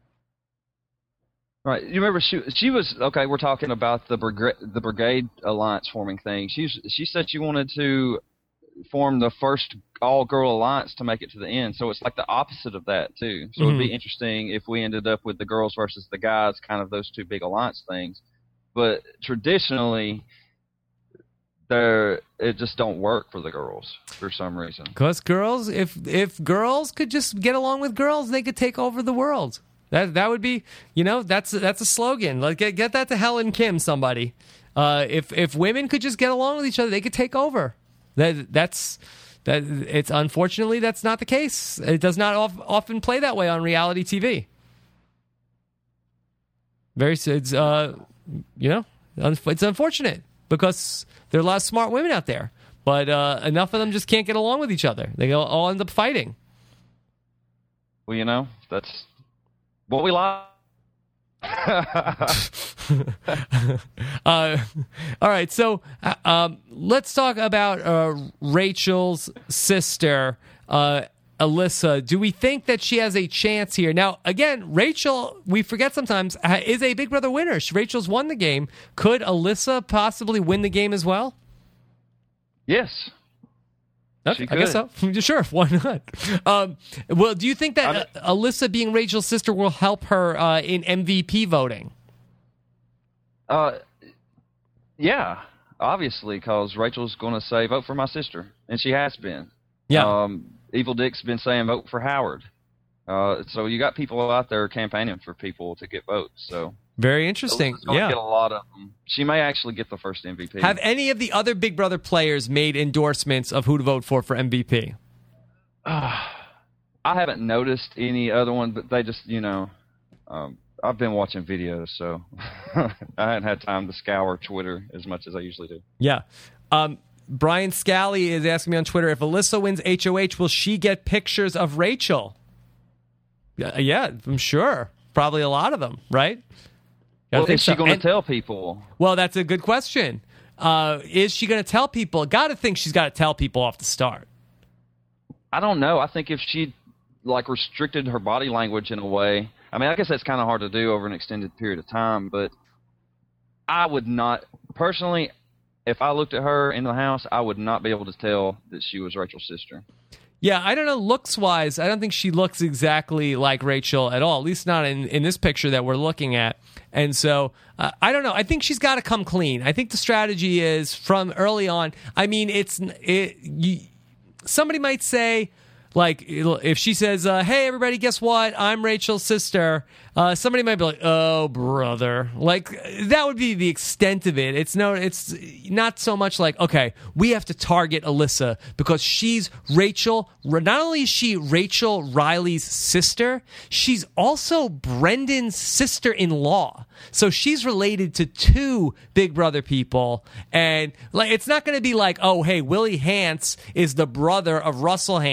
Right. You remember she she was okay. We're talking about the brigade the brigade alliance forming thing. She's she said she wanted to form the first all girl alliance to make it to the end. So it's like the opposite of that too. So mm-hmm. it'd be interesting if we ended up with the girls versus the guys, kind of those two big alliance things. But traditionally, they're it just don't work for the girls for some reason. Because girls, if if girls could just get along with girls, they could take over the world. That that would be, you know, that's that's a slogan. Like get get that to Helen Kim, somebody. Uh, if if women could just get along with each other, they could take over. That that's that. It's unfortunately that's not the case. It does not of, often play that way on reality T V. Very, it's uh, you know, it's unfortunate because there are a lot of smart women out there, but uh, enough of them just can't get along with each other. They all end up fighting. Well, you know, that's what we like. uh, all right, so uh, um, let's talk about uh, Rachel's sister, uh, Alyssa. Do we think that she has a chance here? Now, again, Rachel, we forget sometimes, is a Big Brother winner. Rachel's won the game. Could Alyssa possibly win the game as well? Yes. Okay, I guess so. Sure, why not? Um, well, do you think that uh, Alyssa being Rachel's sister will help her uh, in M V P voting? Uh, yeah, obviously, because Rachel's going to say, vote for my sister, and she has been. Yeah. Um, Evil Dick's been saying, vote for Howard. Uh, so you got people out there campaigning for people to get votes. So very interesting. Yeah, get a lot of them. She may actually get the first M V P. Have any of the other Big Brother players made endorsements of who to vote for for M V P? Uh, I haven't noticed any other one, but they just, you know, um, I've been watching videos, so I haven't had time to scour Twitter as much as I usually do. Yeah. Um, Brian Scally is asking me on Twitter, if Alyssa wins H O H, will she get pictures of Rachel? Yeah, yeah, I'm sure. Probably a lot of them, right? Well, is she so. going to and, tell people? Well, that's a good question. Uh, is she going to tell people? Got to think she's got to tell people off the start. I don't know. I think if she like restricted her body language in a way, I mean, I guess that's kind of hard to do over an extended period of time, but I would not, personally, if I looked at her in the house, I would not be able to tell that she was Rachel's sister. Yeah, I don't know, looks-wise, I don't think she looks exactly like Rachel at all, at least not in, in this picture that we're looking at. And so, uh, I don't know. I think she's got to come clean. I think the strategy is from early on. I mean, it's it, you, somebody might say, like, if she says, uh, hey, everybody, guess what? I'm Rachel's sister. Uh, somebody might be like, oh, brother. Like, that would be the extent of it. It's no, it's not so much like, okay, we have to target Alyssa because she's Rachel. Not only is she Rachel Riley's sister, she's also Brendan's sister-in-law. So she's related to two Big Brother people. And like, it's not going to be like, oh, hey, Willie Hantz is the brother of Russell Hantz,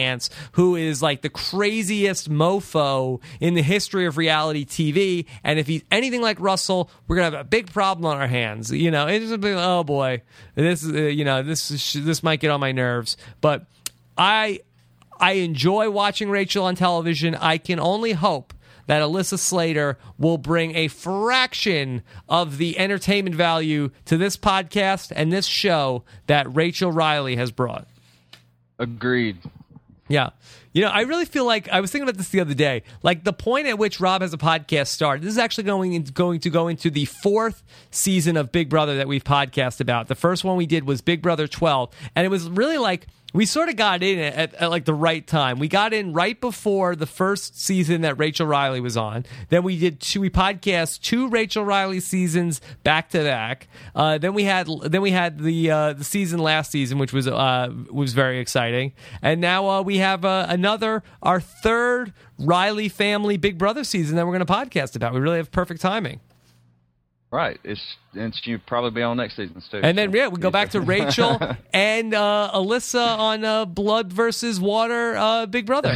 who is like the craziest mofo in the history of reality T V. And if he's anything like Russell, we're gonna have a big problem on our hands. You know, it's just, oh boy, this is uh, you know this is, this might get on my nerves. But I I enjoy watching Rachel on television. I can only hope that Alyssa Slater will bring a fraction of the entertainment value to this podcast and this show that Rachel Riley has brought. Agreed. Yeah. You know, I really feel like, I was thinking about this the other day, like the point at which Rob Has a Podcast started, this is actually going, in, going to go into the fourth season of Big Brother that we've podcast about. The first one we did was Big Brother twelve, and it was really like, we sort of got in at, at, at like the right time. We got in right before the first season that Rachel Riley was on. Then we did two, we podcast two Rachel Riley seasons back to back. Uh, then we had then we had the uh, the season last season, which was uh, was very exciting. And now uh, we have uh, another our third Riley family Big Brother season that we're going to podcast about. We really have perfect timing. Right. It's and she'll probably be on next season too. And then yeah, we go back to Rachel and uh, Alyssa on uh, Blood versus Water uh, Big Brother.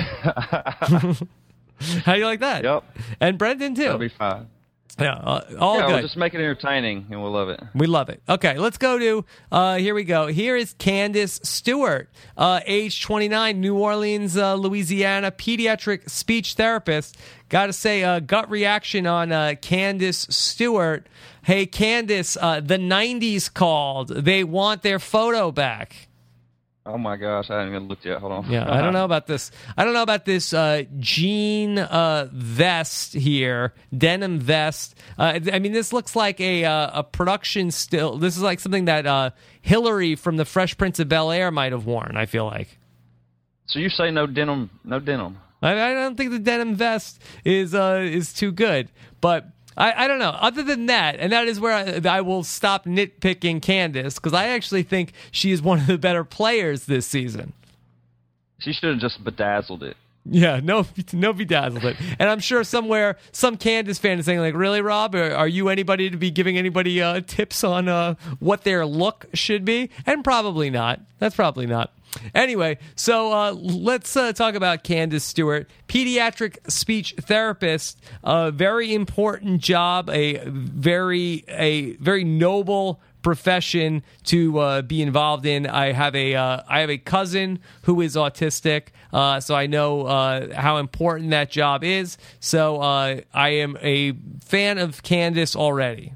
How do you like that? Yep. And Brendan too. That'll be fine. Yeah, uh, all yeah, good. We'll just make it entertaining, and we'll love it. We love it. Okay, let's go to, uh, here we go. Here is Candace Stewart, uh, age twenty-nine, New Orleans, uh, Louisiana, pediatric speech therapist. Got to say, uh, gut reaction on uh, Candace Stewart. Hey, Candace, uh, the nineties called. They want their photo back. Oh my gosh, I haven't even looked yet. Hold on. Yeah, I don't know about this. I don't know about this uh, jean uh, vest here, denim vest. Uh, I mean, this looks like a uh, a production still. This is like something that uh, Hillary from the Fresh Prince of Bel-Air might have worn, I feel like. So you say no denim, no denim. I, I don't think the denim vest is uh, is too good, but I, I don't know. Other than that, and that is where I, I will stop nitpicking Candace, because I actually think she is one of the better players this season. She should have just bedazzled it. Yeah, no, no bedazzled it. And I'm sure somewhere some Candace fan is saying, like, really, Rob? Are, are you anybody to be giving anybody uh, tips on uh, what their look should be? And probably not. That's probably not. Anyway, so uh, let's uh, talk about Candace Stewart, pediatric speech therapist. A very important job, a very a very noble profession to uh, be involved in. I have a uh, I have a cousin who is autistic, uh, so I know uh, how important that job is. So uh, I am a fan of Candace already.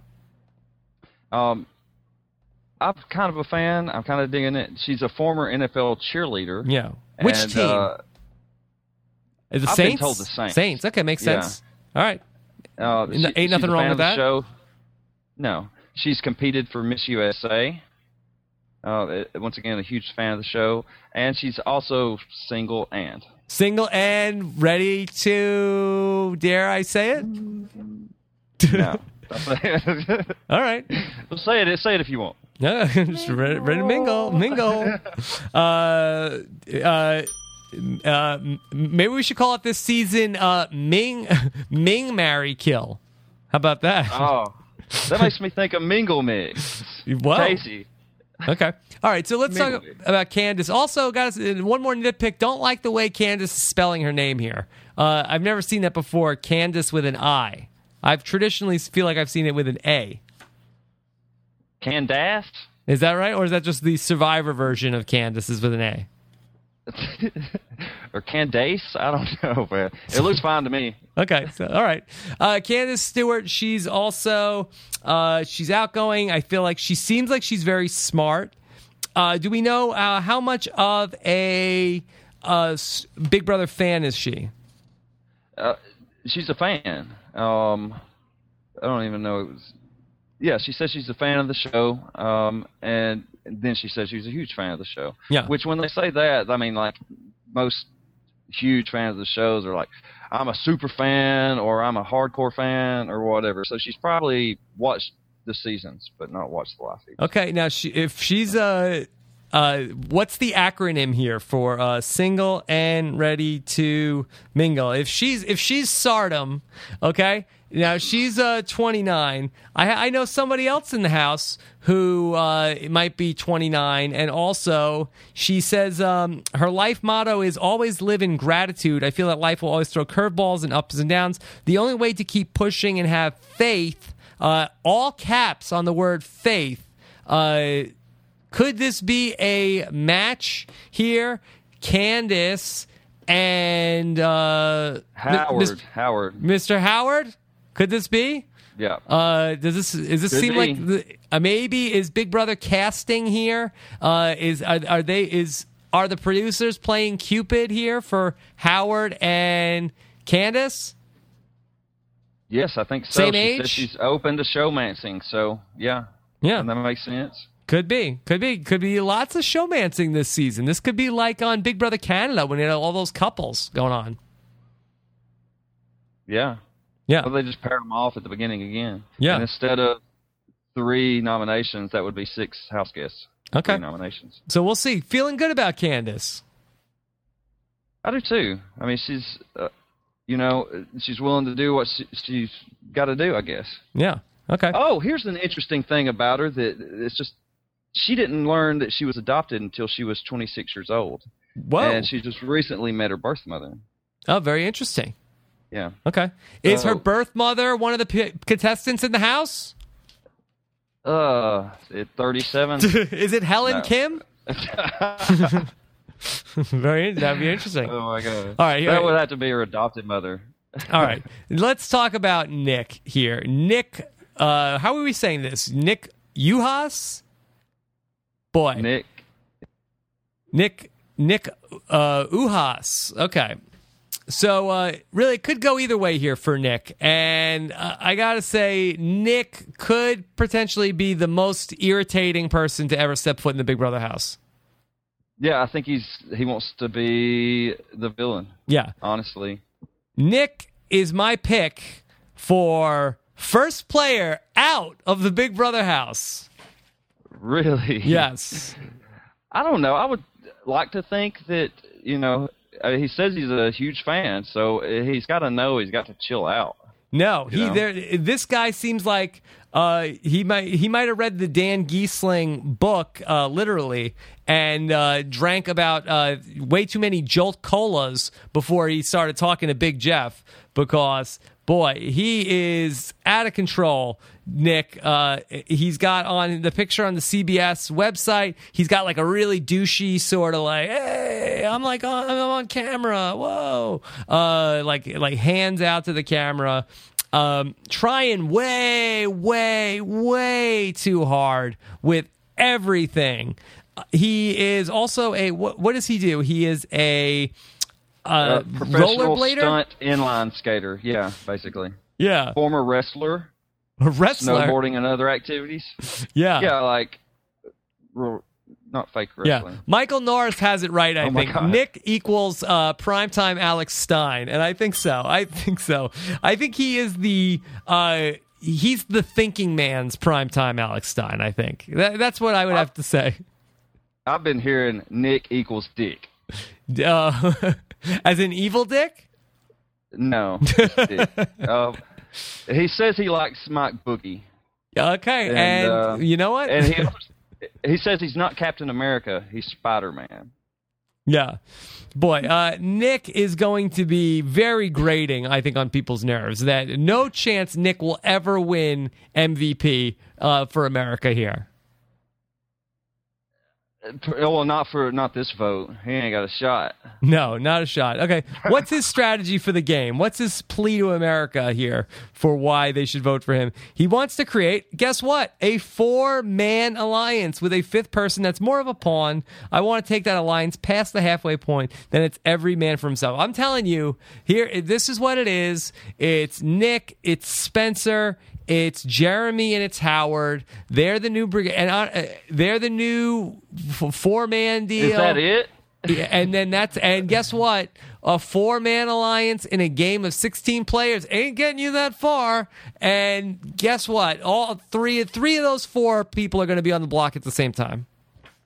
Um. I'm kind of a fan. I'm kind of digging it. She's a former N F L cheerleader. Yeah. Which and, team? Uh, the I've Saints? been told the Saints. Saints. Okay, makes sense. Yeah. All right. Uh, she, Ain't nothing wrong with that. Show. No. She's competed for Miss U S A. Uh, once again, a huge fan of the show. And she's also single and. Single and ready to, dare I say it? No. All right. Well, say it. Say it if you want. No, just ready, ready to mingle, mingle. Uh, uh, uh, maybe we should call it this season uh, Ming, Ming, Marry, Kill. How about that? Oh, that makes me think of Mingle Mix. Well, Casey. Okay. All right. So let's Mingle talk Mix. about Candace. Also, guys, one more nitpick. Don't like the way Candace is spelling her name here. Uh, I've never seen that before. Candace with an I. I've traditionally feel like I've seen it with an A. Candace? Is that right? Or is that just the Survivor version of Candace is with an A? Or Candace? I don't know, man. It looks fine to me. Okay, so, all right. Uh, Candace Stewart, she's also, uh, she's outgoing. I feel like she seems like she's very smart. Uh, do we know uh, how much of a uh, Big Brother fan is she? Uh, she's a fan. Um, I don't even know it was... Yeah, she says she's a fan of the show, um, and then she says she's a huge fan of the show. Yeah. Which, when they say that, I mean, like, most huge fans of the shows are like, I'm a super fan, or I'm a hardcore fan, or whatever. So she's probably watched the seasons, but not watched the live feed. Okay, now she, if she's uh, uh, what's the acronym here for uh, single and ready to mingle? If she's if she's Sardom, okay. Now she's uh, twenty-nine. I, I know somebody else in the house who uh, might be twenty-nine, and also she says um, her life motto is always live in gratitude. I feel that life will always throw curveballs and ups and downs. The only way to keep pushing and have faith, uh, all caps on the word faith. Uh, could this be a match here, Candace and uh, Howard? Mister Howard. Mister Howard? Could this be? Yeah. Uh, does this is this Could seem be. like the, uh, maybe is Big Brother casting here? Uh, is are, are they is are the producers playing Cupid here for Howard and Candace? Yes, I think so. Same she age? said she's open to showmancing, so yeah. Yeah. Doesn't that make sense? Could be, could be, could be lots of showmancing this season. This could be like on Big Brother Canada when you had all those couples going on. Yeah. Yeah. Well, they just pair them off at the beginning again. Yeah. And instead of three nominations, that would be six house guests. Okay. Three nominations. So we'll see. Feeling good about Candace. I do too. I mean, she's, uh, you know, she's willing to do what she, she's got to do, I guess. Yeah. Okay. Oh, here's an interesting thing about her that it's just she didn't learn that she was adopted until she was twenty-six years old. Whoa. And she just recently met her birth mother. Oh, very interesting. Yeah. Okay. Is So- her birth mother one of the p- contestants in the house? Uh, at thirty-seven. Is it Helen No. Kim? Very. That'd be interesting. Oh my god. All right, here- That would have to be her adopted mother. All right. Let's talk about Nick here. Nick, uh, how are we saying this? Nick Uhas? Boy. Nick. Nick Nick uh, Uhas. Okay. So, uh, really, it could go either way here for Nick. And uh, I got to say, Nick could potentially be the most irritating person to ever step foot in the Big Brother house. Yeah, I think he's he wants to be the villain. Yeah. Honestly. Nick is my pick for first player out of the Big Brother house. Really? Yes. I don't know. I would like to think that, you know, uh, he says he's a huge fan, so he's got to know he's got to chill out. No, he know? there. This guy seems like uh, he might he might have read the Dan Giesling book uh, literally and uh, drank about uh, way too many Jolt Colas before he started talking to Big Jeff because boy, he is out of control. Nick, uh, he's got on the picture on the C B S website. He's got like a really douchey sort of like, hey, I'm like on, I'm on camera, whoa, uh, like like hands out to the camera, um, trying way, way, way too hard with everything. He is also a what, what does he do? He is a uh, Uh, professional rollerblader, stunt inline skater. Yeah, basically. yeah, Former wrestler. a wrestler, Snowboarding and other activities. yeah, Yeah, like ro- not fake wrestling. Yeah, Michael Norris has it right. I Oh my think God. Nick equals uh, primetime Alex Stein, and I think so. I think so. I think he is the uh, he's the thinking man's primetime Alex Stein. I think that, that's what I would have to say. I've been hearing Nick equals Dick. Uh, as an evil Dick. No, just Dick. uh, he says he likes Mike Boogie, Okay, and, And, uh, you know what? and he he says he's not Captain America. He's Spider Man. Yeah. Boy, uh, Nick is going to be very grating, I think, on people's nerves. That no chance Nick will ever win M V P uh, for America here. Well, not for not this vote. He ain't got a shot. No, not a shot. Okay, what's his strategy for the game? What's his plea to America here for why they should vote for him? He wants to create, guess what? A four-man alliance with a fifth person that's more of a pawn. I want to take that alliance past the halfway point. Then it's every man for himself. I'm telling you, here, this is what it is. It's Nick. It's Spencer. It's Jeremy and it's Howard. They're the new brigade, and uh, they're the new f- four-man deal. Is that it? Yeah, and then that's and guess what? A four-man alliance in a game of sixteen players ain't getting you that far. And guess what? All three three of those four people are going to be on the block at the same time.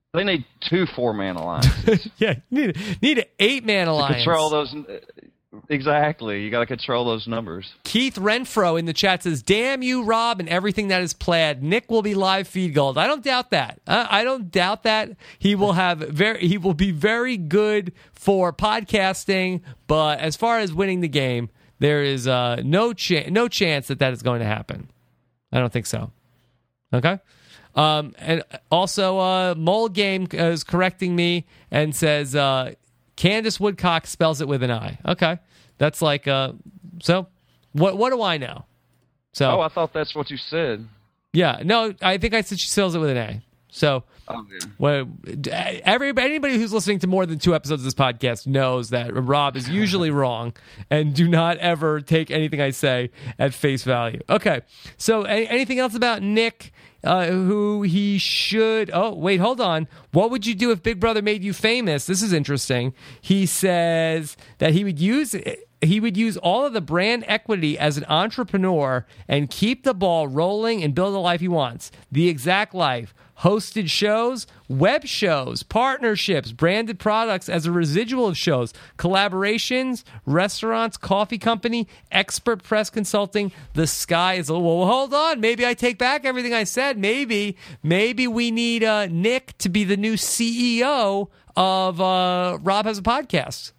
They need two four-man alliances. Yeah, you need, need an eight-man alliance. Control those. Exactly. You got to control those numbers. Keith Renfro in the chat says, damn you, Rob, and everything that is plaid. Nick will be live feed gold. I don't doubt that. Uh, I don't doubt that. He will have very. He will be very good for podcasting, but as far as winning the game, there is uh, no, cha- no chance that that is going to happen. I don't think so. Okay? Um, and also, uh, Mole Game is correcting me and says... Uh, Candace Woodcock spells it with an I. Okay. That's like, uh, so what What do I know? So. Oh, I thought that's what you said. Yeah. No, I think I said she spells it with an A. So, oh, yeah. well, everybody, anybody who's listening to more than two episodes of this podcast knows that Rob is usually wrong, and do not ever take anything I say at face value. Okay. So, any, anything else about Nick? Uh, who he should... Oh, wait, hold on. What would you do if Big Brother made you famous? This is interesting. He says that he would use... He would use all of the brand equity as an entrepreneur and keep the ball rolling and build the life he wants. The exact life. Hosted shows, web shows, partnerships, branded products as a residual of shows, collaborations, restaurants, coffee company, expert press consulting. The sky is... Well, hold on. Maybe I take back everything I said. Maybe, maybe we need uh, Nick to be the new C E O of uh, Rob Has a Podcast.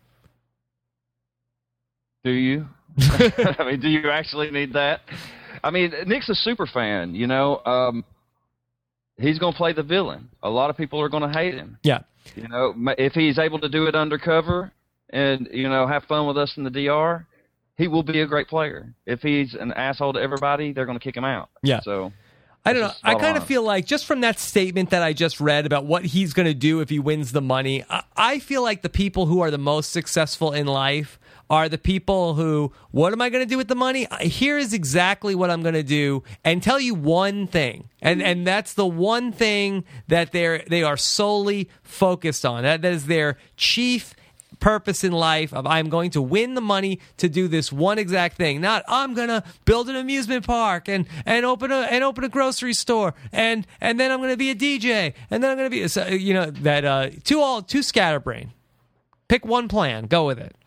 Do you? I mean, do you actually need that? I mean, Nick's a super fan, you know. Um, he's going to play the villain. A lot of people are going to hate him. Yeah. You know, if he's able to do it undercover and, you know, have fun with us in the D R, he will be a great player. If he's an asshole to everybody, they're going to kick him out. Yeah. So... I don't know. I kind of feel like just from that statement that I just read about what he's going to do if he wins the money, I, I feel like the people who are the most successful in life are the people who, what am I going to do with the money? Here is exactly what I'm going to do, and tell you one thing. And and that's the one thing that they're they are solely focused on. That, that is their chief purpose in life of I'm going to win the money to do this one exact thing. Not I'm gonna build an amusement park and and open a and open a grocery store and and then I'm gonna be a D J and then I'm gonna be so, you know that uh too all too scatterbrain. Pick one plan, go with it.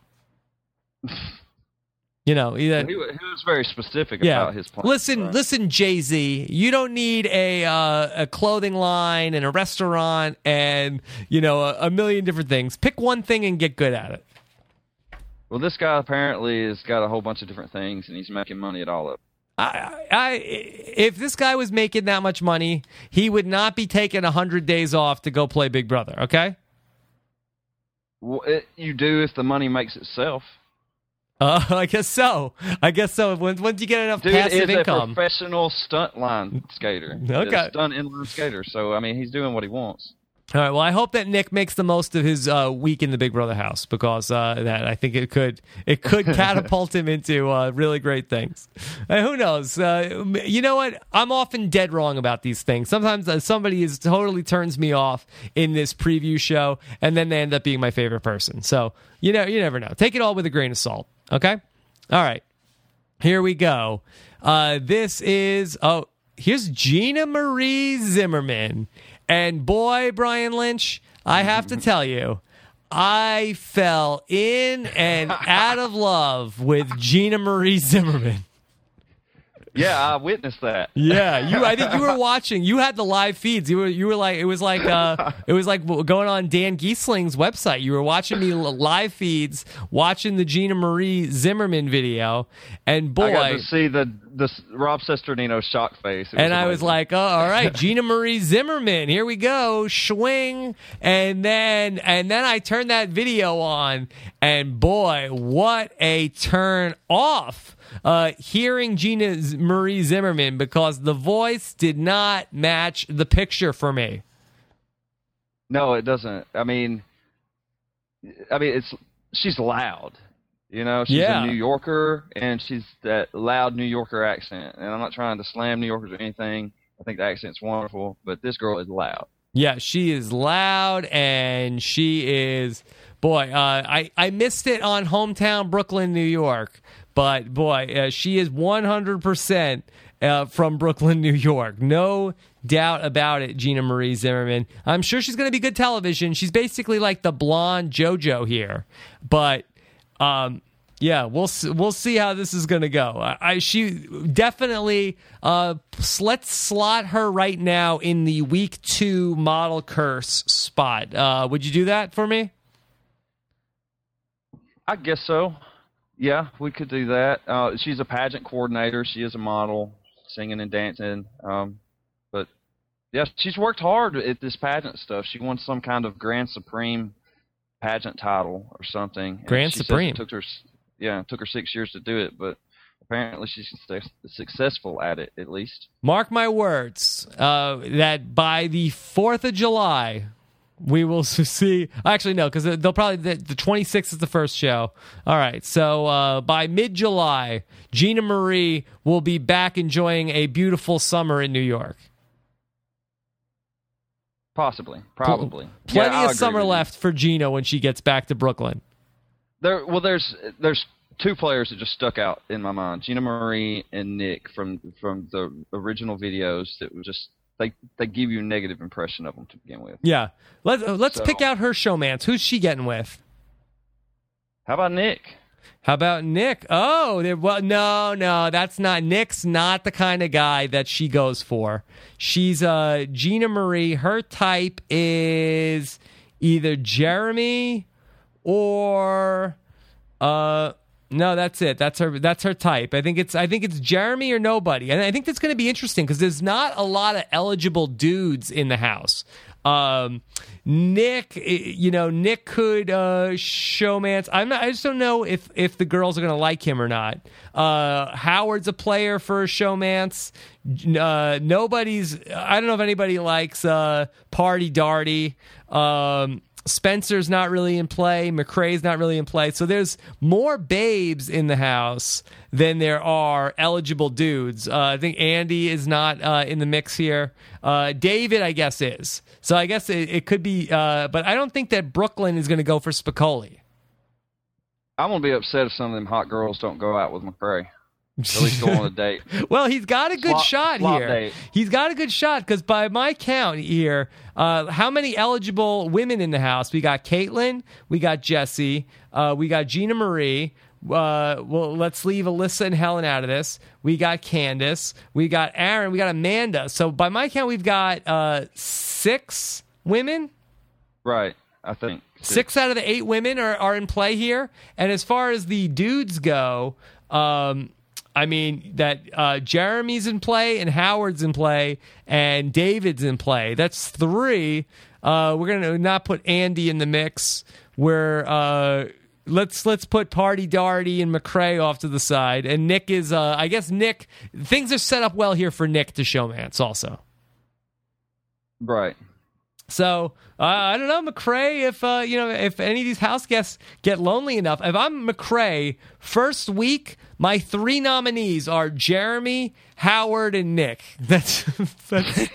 You know, either, he, he was very specific yeah. about his plan. Listen, right? listen, Jay-Z, you don't need a uh, a clothing line and a restaurant and, you know, a, a million different things. Pick one thing and get good at it. Well, this guy apparently has got a whole bunch of different things, and he's making money at all of them. I, I, if this guy was making that much money, he would not be taking one hundred days off to go play Big Brother, okay? Well, it, you do if the money makes itself. Uh, I guess so. I guess so. Once, once you get enough Dude passive is income. a professional stunt line skater. Okay. A stunt inline skater. So, I mean, he's doing what he wants. All right. Well, I hope that Nick makes the most of his uh, week in the Big Brother house because uh, that I think it could it could catapult him into uh, really great things. Uh, who knows? Uh, you know what? I'm often dead wrong about these things. Sometimes uh, somebody is totally turns me off in this preview show, and then they end up being my favorite person. So you know, you never know. Take it all with a grain of salt. Okay. All right. Here we go. Uh, this is oh, here's Gina Marie Zimmerman. And boy, Brian Lynch, I have to tell you, I fell in and out of love with Gina Marie Zimmerman. Yeah, I witnessed that. Yeah, you. I think you were watching. You had the live feeds. You were. You were like. It was like. Uh, it was like going on Dan Giesling's website. You were watching me live feeds, watching the Gina Marie Zimmerman video, and boy, I got to see the the Rob Sesternino shock face. It and was I was like, oh, all right, Gina Marie Zimmerman, here we go, swing, and then and then I turned that video on, and boy, what a turn off. Uh, hearing Gina Marie Zimmerman because the voice did not match the picture for me. No, it doesn't. I mean, I mean, it's she's loud. You know, she's yeah. a New Yorker, and she's that loud New Yorker accent. And I'm not trying to slam New Yorkers or anything. I think the accent's wonderful, but this girl is loud. Yeah, she is loud, and she is. Boy, uh, I I missed it on Hometown Brooklyn, New York. But, boy, uh, she is one hundred percent uh, from Brooklyn, New York. No doubt about it, Gina Marie Zimmerman. I'm sure she's going to be good television. She's basically like the blonde JoJo here. But, um, yeah, we'll we'll see how this is going to go. I, I she definitely uh, let's slot her right now in the week two model curse spot. Uh, would you do that for me? I guess so. Yeah, we could do that. Uh, she's a pageant coordinator. She is a model, singing and dancing. Um, but yeah, she's worked hard at this pageant stuff. She won some kind of Grand Supreme pageant title or something. And Grand she Supreme. Said it took her, yeah, it took her six years to do it, but apparently she's successful at it, at least. Mark my words, uh, that by the fourth of July, we will see. Actually, no, because they'll probably the, the twenty-sixth is the first show. All right, so uh, by mid-July, Gina Marie will be back enjoying a beautiful summer in New York. Possibly, probably. Plenty yeah, of summer left for Gina when she gets back to Brooklyn. There, well, there's there's two players that just stuck out in my mind: Gina Marie and Nick from from the original videos that were just. They they give you a negative impression of them to begin with. Yeah. Let's, uh, let's So- pick out her showmance. Who's she getting with? How about Nick? How about Nick? Oh, there- well, no, no, that's not. Nick's not the kind of guy that she goes for. She's uh, Gina Marie. Her type is either Jeremy or uh, no, that's it. That's her. That's her type. I think it's. I think it's Jeremy or nobody. And I think that's going to be interesting because there's not a lot of eligible dudes in the house. Um, Nick, you know, Nick could uh, showmance. I'm not. I just don't know if if the girls are going to like him or not. Uh, Howard's a player for a showmance. Uh, nobody's. I don't know if anybody likes uh, Party Darty. Um, Spencer's not really in play. McCrae's not really in play. So there's more babes in the house than there are eligible dudes. Uh, I think Andy is not uh, in the mix here. Uh, David, I guess, is. So I guess it, it could be, uh, but I don't think that Brooklyn is going to go for Spicoli. I'm gonna be upset if some of them hot girls don't go out with McCrae. At least go on a date. Well, he's got a good Flop- shot flop here. date. He's got a good shot because by my count here, uh, how many eligible women in the house? We got Caitlin, we got Jessie, uh, we got Gina Marie. Uh, well, let's leave Alyssa and Helen out of this. We got Candace, we got Aaron, we got Amanda. So by my count, we've got uh, six women. Right, I think. Six out of the eight women are, are in play here. And as far as the dudes go, um, I mean, that uh, Jeremy's in play and Howard's in play and David's in play. That's three. Uh, we're going to not put Andy in the mix. We're, uh, let's let's put Party Darty and McCrae off to the side. And Nick is, uh, I guess Nick, things are set up well here for Nick to showmance also. Right. So uh, I don't know, McCrae. If uh, you know, if any of these house guests get lonely enough, if I'm McCrae, first week, my three nominees are Jeremy, Howard, and Nick. That's, that's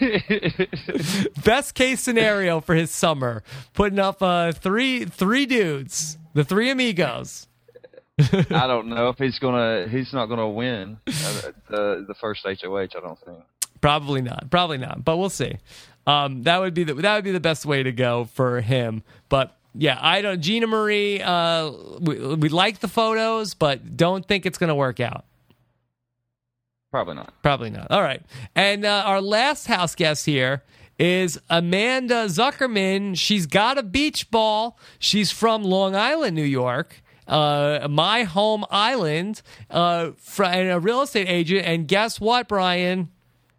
best case scenario for his summer. Putting up uh, three three dudes, the three amigos. I don't know if he's gonna. He's not gonna win uh, the the first H O H. I don't think. Probably not. Probably not. But we'll see. Um, that would be the that would be the best way to go for him. But yeah, I don't. Gina Marie, uh, we, we like the photos, but don't think it's going to work out. Probably not. Probably not. All right. And uh, our last house guest here is Amanda Zuckerman. She's got a beach ball. She's from Long Island, New York. Uh, my home island. Uh, fr- and a real estate agent. And guess what, Brian?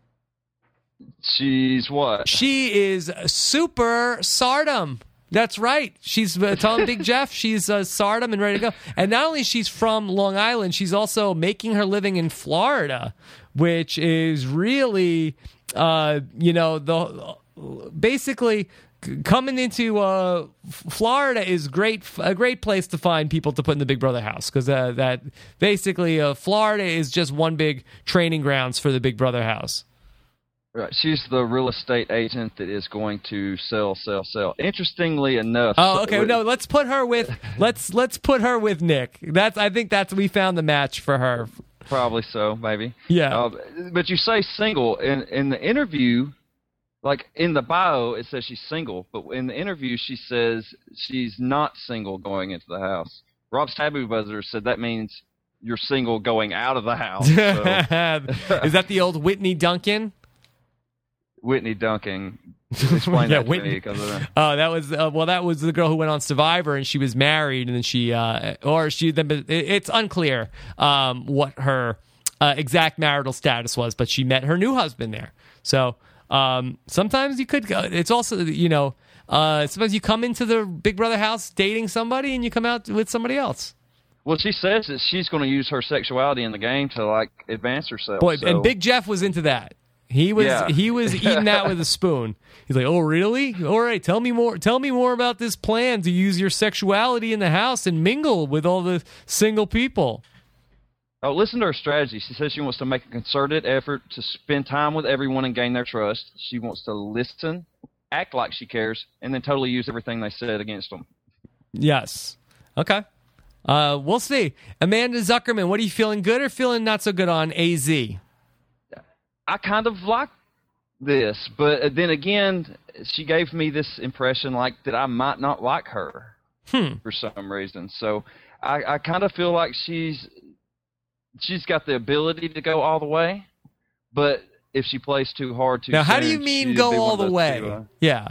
She's what? She is super Sardom. That's right. She's uh, telling Big Jeff she's uh, Sardom and ready to go. And not only she's from Long Island, she's also making her living in Florida, which is really, uh, you know, the basically c- coming into uh, Florida is great. A great place to find people to put in the Big Brother house because uh, that basically uh, Florida is just one big training grounds for the Big Brother house. Right. She's the real estate agent that is going to sell, sell, sell. Interestingly enough. Oh, okay. No, let's put her with let's let's put her with Nick. That's I think that's we found the match for her. Probably so, maybe. Yeah. Uh, but you say single in in the interview. like in the bio it says she's single, but in the interview she says she's not single going into the house. Rob's Taboo Buzzer said that means you're single going out of the house. So. Is that the old Whitney Duncan? Whitney Duncan. Explain yeah, that to Whitney. me. Because of that. Oh, that was uh, well. That was the girl who went on Survivor, and she was married, and then she, uh, or she. Then it's unclear um, what her uh, exact marital status was, but she met her new husband there. So um, sometimes you could. Go, it's also you know uh, sometimes you come into the Big Brother house dating somebody, and you come out with somebody else. Well, she says that she's going to use her sexuality in the game to like advance herself. Boy, so. and Big Jeff was into that. He was Yeah. he was eating that with a spoon. He's like, "Oh, really? All right, tell me more. Tell me more about this plan to use your sexuality in the house and mingle with all the single people." Oh, listen to her strategy. She says she wants to make a concerted effort to spend time with everyone and gain their trust. She wants to listen, act like she cares, and then totally use everything they said against them. Yes. Okay. Uh, we'll see. Amanda Zuckerman, what are you feeling? Good or feeling not so good on A Z? I kind of like this, but then again, she gave me this impression like that I might not like her Hmm. for some reason. So I, I kind of feel like she's she's got the ability to go all the way, but if she plays too hard too Now, how do soon, you mean she'd go be one all of the those way? two, uh, Yeah.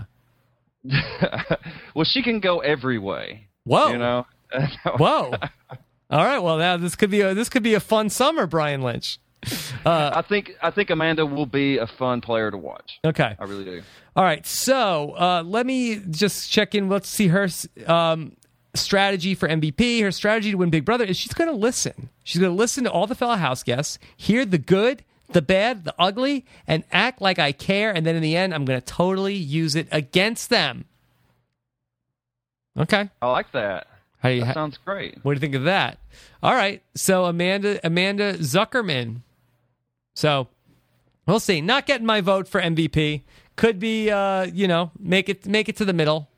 well, she can go every way. Whoa. You know. Whoa. All right. Well, now this could be a this could be a fun summer, Brian Lynch. Uh, I think I think Amanda will be a fun player to watch. okay. I really do. All right, so uh, let me just check in. Let's see her um, strategy for M V P. Her strategy to win Big Brother is she's going to listen. She's going to listen to all the fellow house guests, hear the good, the bad, the ugly, and act like I care. And then in the end, I'm going to totally use it against them. Okay. I like that. How do you, That ha- sounds great. what do you think of that? All right, so Amanda Amanda Zuckerman. So we'll see. Not getting my vote for M V P. Could be, uh, you know, make it make it to the middle.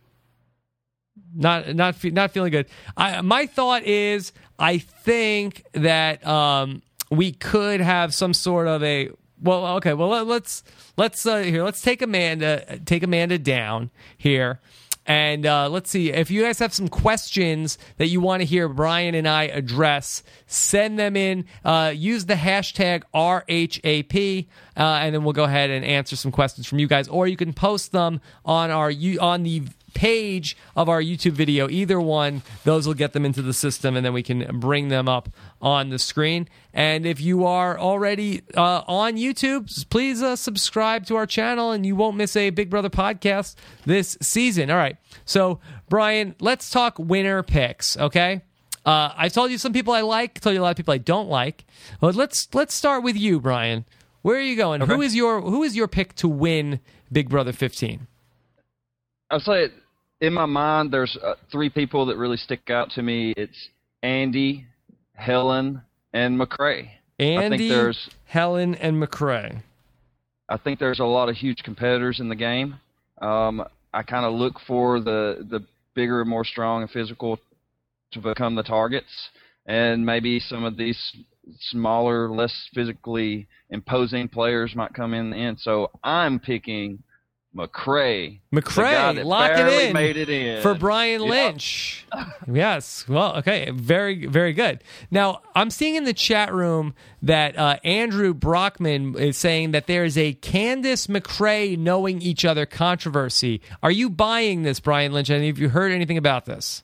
Not not fe- not feeling good. I, my thought is, I think that um, we could have some sort of a. Well, okay. Well, let, let's let's uh, here. Let's take Amanda take Amanda down here. And uh, let's see, if you guys have some questions that you want to hear Brian and I address, send them in. Uh, use the hashtag R H A P, uh, and then we'll go ahead and answer some questions from you guys. Or you can post them on our on the page of our YouTube video. Either one, those will get them into the system, and then we can bring them up on the screen. And if you are already uh, on YouTube, please uh, subscribe to our channel, and you won't miss a Big Brother podcast this season. All right, so Brian, let's talk winner picks, okay? Uh, I told you some people I like, told you a lot of people I don't like. But let's let's start with you, Brian. Where are you going? Okay. Who is your who is your pick to win Big Brother fifteen? I'll say it, in my mind, there's uh, three people that really stick out to me. It's Andy, Helen, and McCrae. Andy, I think there's, Helen, and McCrae. I think there's a lot of huge competitors in the game. Um, I kind of look for the, the bigger, more strong, and physical to become the targets, and maybe some of these smaller, less physically imposing players might come in the end. So I'm picking McCrae, the guy McCrae, that lock it barely in made it in for Brian Yep. Lynch. Yes. Well, okay. Very, very good. Now, I'm seeing in the chat room that uh, Andrew Brockman is saying that there is a Candace McCrae knowing each other controversy. Are you buying this, Brian Lynch? And have you heard anything about this?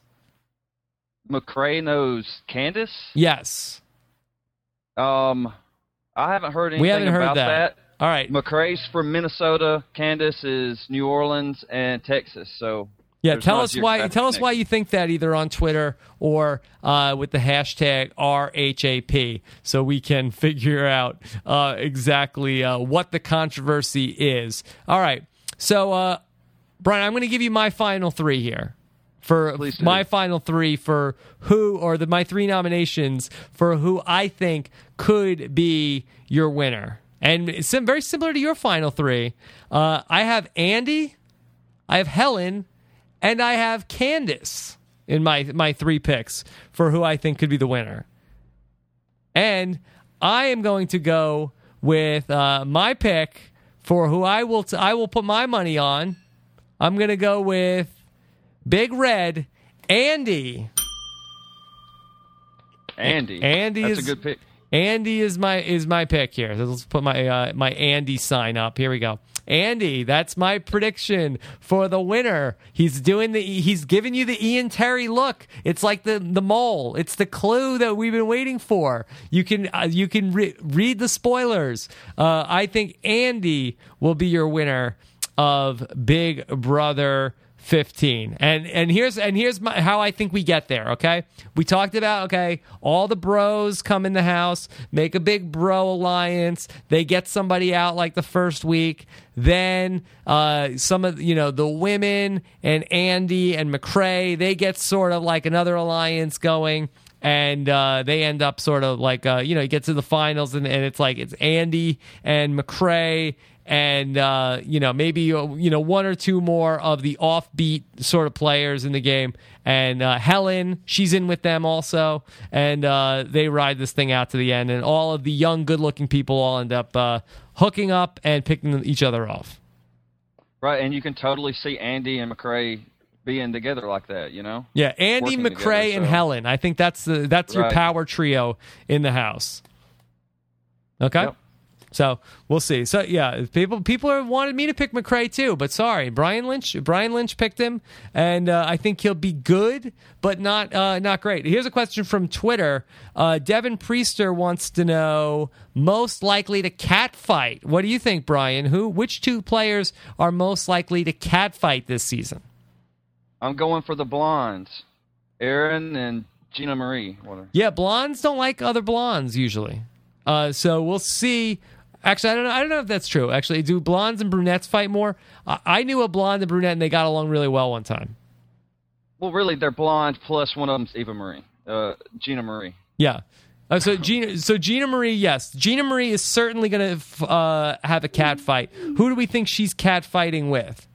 McCrae knows Candace. Yes. Um, I haven't heard anything We haven't heard about that. All right. McCrae's from Minnesota. Candace is New Orleans and Texas. So Yeah, there's tell not a us why. geographic Tell us why connection. you think that, either on Twitter or uh, with the hashtag R H A P, so we can figure out uh, exactly uh, what the controversy is. All right, so uh, Brian, I'm going to give you my final three here. For Please do. my final three for who, or the my three nominations for who I think could be your winner, and it's sim- very similar to your final three. Uh, I have Andy, I have Helen, and I have Candace in my my three picks for who I think could be the winner. And I am going to go with uh, my pick for who I will t- I will put my money on, I'm going to go with Big Red, Andy. Andy. Andy That's is a good pick. Andy is my is my pick here. Let's put my uh, my Andy sign up. Here we go. Andy, that's my prediction for the winner. He's doing the he's giving you the Ian Terry look. It's like the the mole. It's the clue that we've been waiting for. You can uh, you can re- read the spoilers. Uh, I think Andy will be your winner of Big Brother fifteen. And and here's and here's my, how I think we get there, okay? We talked about, okay, all the bros come in the house, make a big bro alliance, they get somebody out like the first week, then uh, some of, you know, the women and Andy and McCrae, they get sort of like another alliance going, and uh, they end up sort of like, uh, you know, you get to the finals, and, and it's like, it's Andy and McCrae and uh, you know, maybe uh, you know, one or two more of the offbeat sort of players in the game, and uh, Helen, she's in with them also, and uh, they ride this thing out to the end, and all of the young, good-looking people all end up uh, hooking up and picking each other off. Right, and you can totally see Andy and McCrae being together like that, you know? Yeah, Andy, Working McCrae, together, and so. Helen. I think that's the that's your Right. power trio in the house. Okay. Yep. So we'll see. So yeah, people people are wanted me to pick McCrae too, but sorry, Brian Lynch. Brian Lynch picked him, and uh, I think he'll be good, but not uh, not great. Here's a question from Twitter. Uh, Devin Priester wants to know most likely to catfight. What do you think, Brian? Who? Which two players are most likely to catfight this season? I'm going for the blondes, Aaron and Gina Marie. What Yeah, blondes don't like other blondes usually. Uh, so we'll see. Actually, I don't know. I don't know if that's true. Actually, do blondes and brunettes fight more? I, I knew a blonde and brunette, and they got along really well one time. Well, really, they're blonde, plus one of them's Eva Marie, uh, Gina Marie. Yeah. Uh, so Gina, so Gina Marie, yes, Gina Marie is certainly going to uh, have a cat fight. Who do we think she's cat fighting with?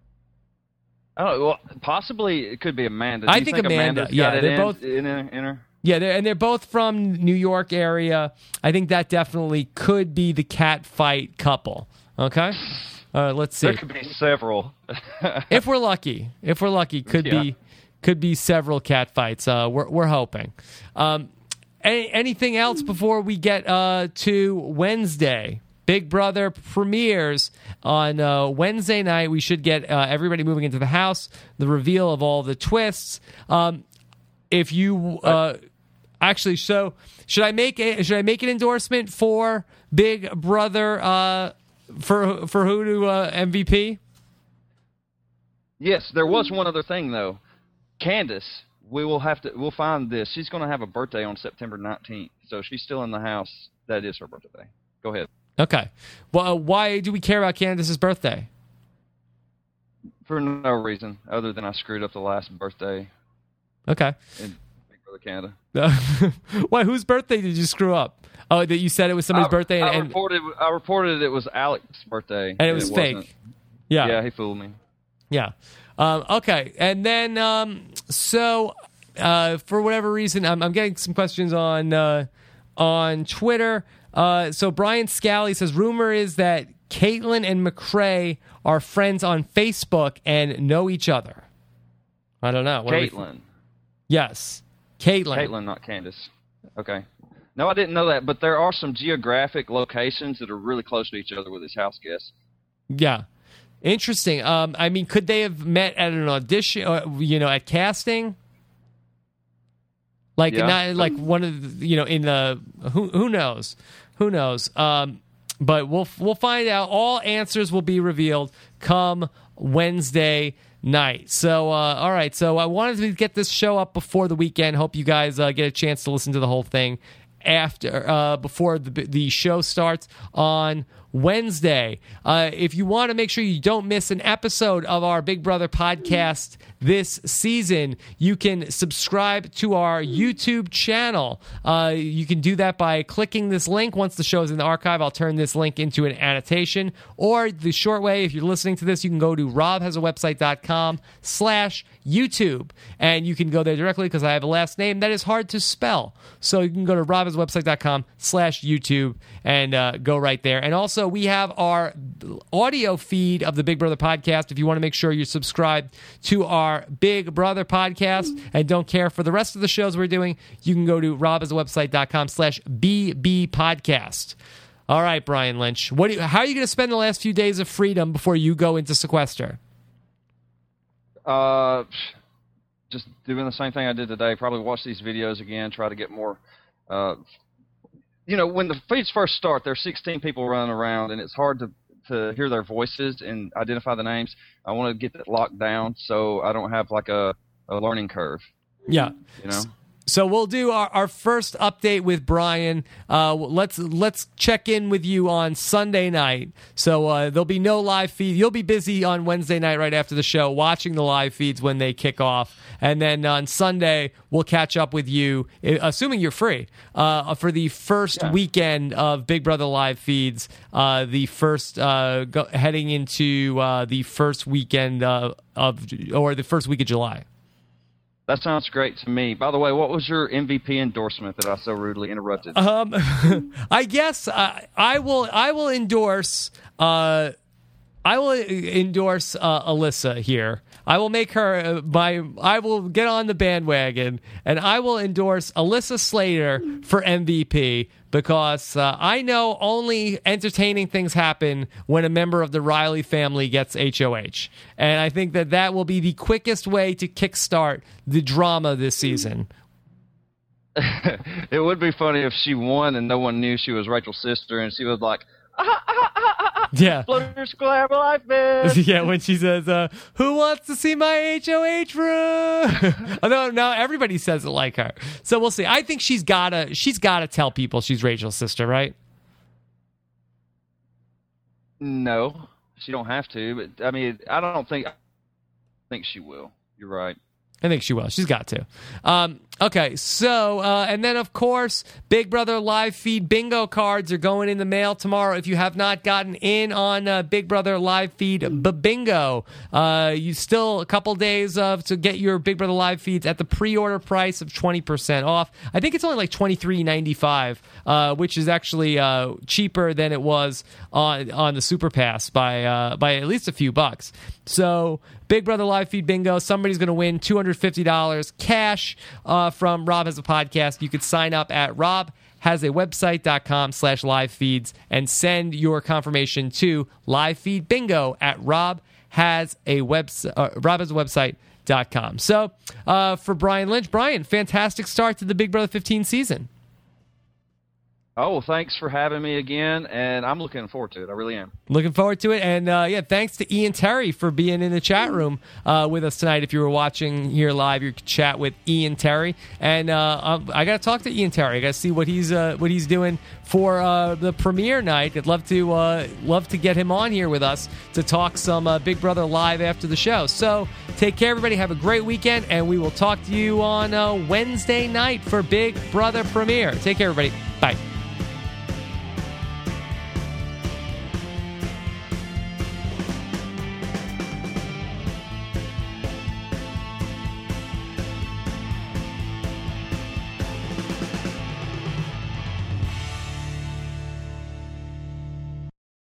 Oh, well, possibly it could be Amanda. Do I you think think Amanda, Amanda's yeah, got it they're in, both- in, in, in her. Yeah, they're, and they're both from New York area. I think that definitely could be the cat fight couple. Okay, uh, let's see. There could be several. If we're lucky, if we're lucky, could Yeah. be could be several cat fights. Uh, we're we're hoping. Um, any, anything else before we get uh, to Wednesday? Big Brother premieres on uh, Wednesday night. We should get uh, everybody moving into the house. The reveal of all the twists. Um, if you uh, actually, so should I make a, should I make an endorsement for Big Brother uh, for for who to uh, M V P? Yes, there was one other thing though. Candace, we will have to. We'll find this. She's going to have a birthday on September nineteenth, so she's still in the house. That is her birthday. Go ahead. Okay. Well, uh, why do we care about Candace's birthday? For no reason other than I screwed up the last birthday Okay. in Big Brother Canada. Uh, why? Whose birthday did you screw up? Oh, that you said it was somebody's I, birthday, and, I and, reported. I reported it was Alex's birthday, and it was fake. wasn't. Yeah. Yeah, he fooled me. Yeah. Um, okay. And then, um, so uh, for whatever reason, I'm, I'm getting some questions on uh, on Twitter. Uh, so Brian Scally says, rumor is that Caitlyn and McCrae are friends on Facebook and know each other. I don't know. What do we- Caitlyn. Yes. Caitlyn. Caitlyn, not Candace. Okay. No, I didn't know that, but there are some geographic locations that are really close to each other with his house guests. Yeah. Interesting. Um, I mean, could they have met at an audition, or, you know, at casting? Like, Yeah. not like one of the, you know, in the, who who knows? Who knows? Um, but we'll we'll find out. All answers will be revealed come Wednesday night. So, uh, all right. So I wanted to get this show up before the weekend. Hope you guys uh, get a chance to listen to the whole thing after uh, before the the show starts on Wednesday. Uh, if you want to make sure you don't miss an episode of our Big Brother podcast this season, you can subscribe to our YouTube channel. Uh, you can do that by clicking this link. Once the show is in the archive, I'll turn this link into an annotation. Or the short way, if you're listening to this, you can go to robhasawebsite.com slash YouTube. And you can go there directly because I have a last name that is hard to spell. So you can go to robhasawebsite.com slash YouTube and uh, go right there. And also, Also, we have our audio feed of the Big Brother podcast. If you want to make sure you're subscribed to our Big Brother podcast and don't care for the rest of the shows we're doing, you can go to robhasawebsite.com slash BB podcast. All right, Brian Lynch. What do you, how are you going to spend the last few days of freedom before you go into sequester? Uh, just doing the same thing I did today. Probably watch these videos again, try to get more. Uh, you know, when the feeds first start, there's sixteen people running around, and it's hard to, to hear their voices and identify the names. I want to get that locked down so I don't have like a, a learning curve. Yeah. You know? So we'll do our, our first update with Brian. Uh, let's let's check in with you on Sunday night. So uh, there'll be no live feed. You'll be busy on Wednesday night right after the show, watching the live feeds when they kick off, and then on Sunday we'll catch up with you, assuming you're free, uh, for the first yeah. weekend of Big Brother live feeds. Uh, the first uh, go, heading into uh, the first weekend uh, of or the first week of July. That sounds great to me. By the way, what was your M V P endorsement that I so rudely interrupted? Um, I guess I, I will. I will endorse. Uh, I will endorse uh, Alyssa here. I will make her uh, my. I will get on the bandwagon, and I will endorse Alyssa Slater for M V P because uh, I know only entertaining things happen when a member of the Riley family gets H O H, and I think that that will be the quickest way to kickstart the drama this season. It would be funny if she won and no one knew she was Rachel's sister, and she was like, ah, ah, ah, ah, ah, yeah, Flutter's Collab Life, man. Yeah, when she says, uh, "Who wants to see my H O H room?" no, no, everybody says it like her. So we'll see. I think she's gotta, she's gotta tell people she's Rachel's sister, right? No, she don't have to. But I mean, I don't think. I think she will. You're right. I think she will. She's got to. Um, okay, so, uh, and then, of course, Big Brother live feed bingo cards are going in the mail tomorrow. If you have not gotten in on uh, Big Brother live feed bingo, uh, you still a couple days of to get your Big Brother live feeds at the pre-order price of twenty percent off. I think it's only like twenty-three ninety-five, uh, which is actually uh, cheaper than it was on on the Super Pass by uh, by at least a few bucks. So, Big Brother live feed bingo. Somebody's going to win two hundred fifty dollars cash uh, from Rob Has a Podcast. You could sign up at robhasawebsite.com slash live feeds and send your confirmation to livefeedbingo at robhasawebsite uh, robhasawebsite.com. So, uh, for Brian Lynch, Brian, fantastic start to the Big Brother fifteen season. Oh, well, thanks for having me again, and I'm looking forward to it. I really am. Looking forward to it, and uh, yeah, thanks to Ian Terry for being in the chat room uh, with us tonight. If you were watching here live, you could chat with Ian Terry, and uh, I got to talk to Ian Terry. I got to see what he's uh, what he's doing for uh, the premiere night. I'd love to uh, love to get him on here with us to talk some uh, Big Brother live after the show. So take care, everybody. Have a great weekend, and we will talk to you on uh, Wednesday night for Big Brother premiere. Take care, everybody. Bye.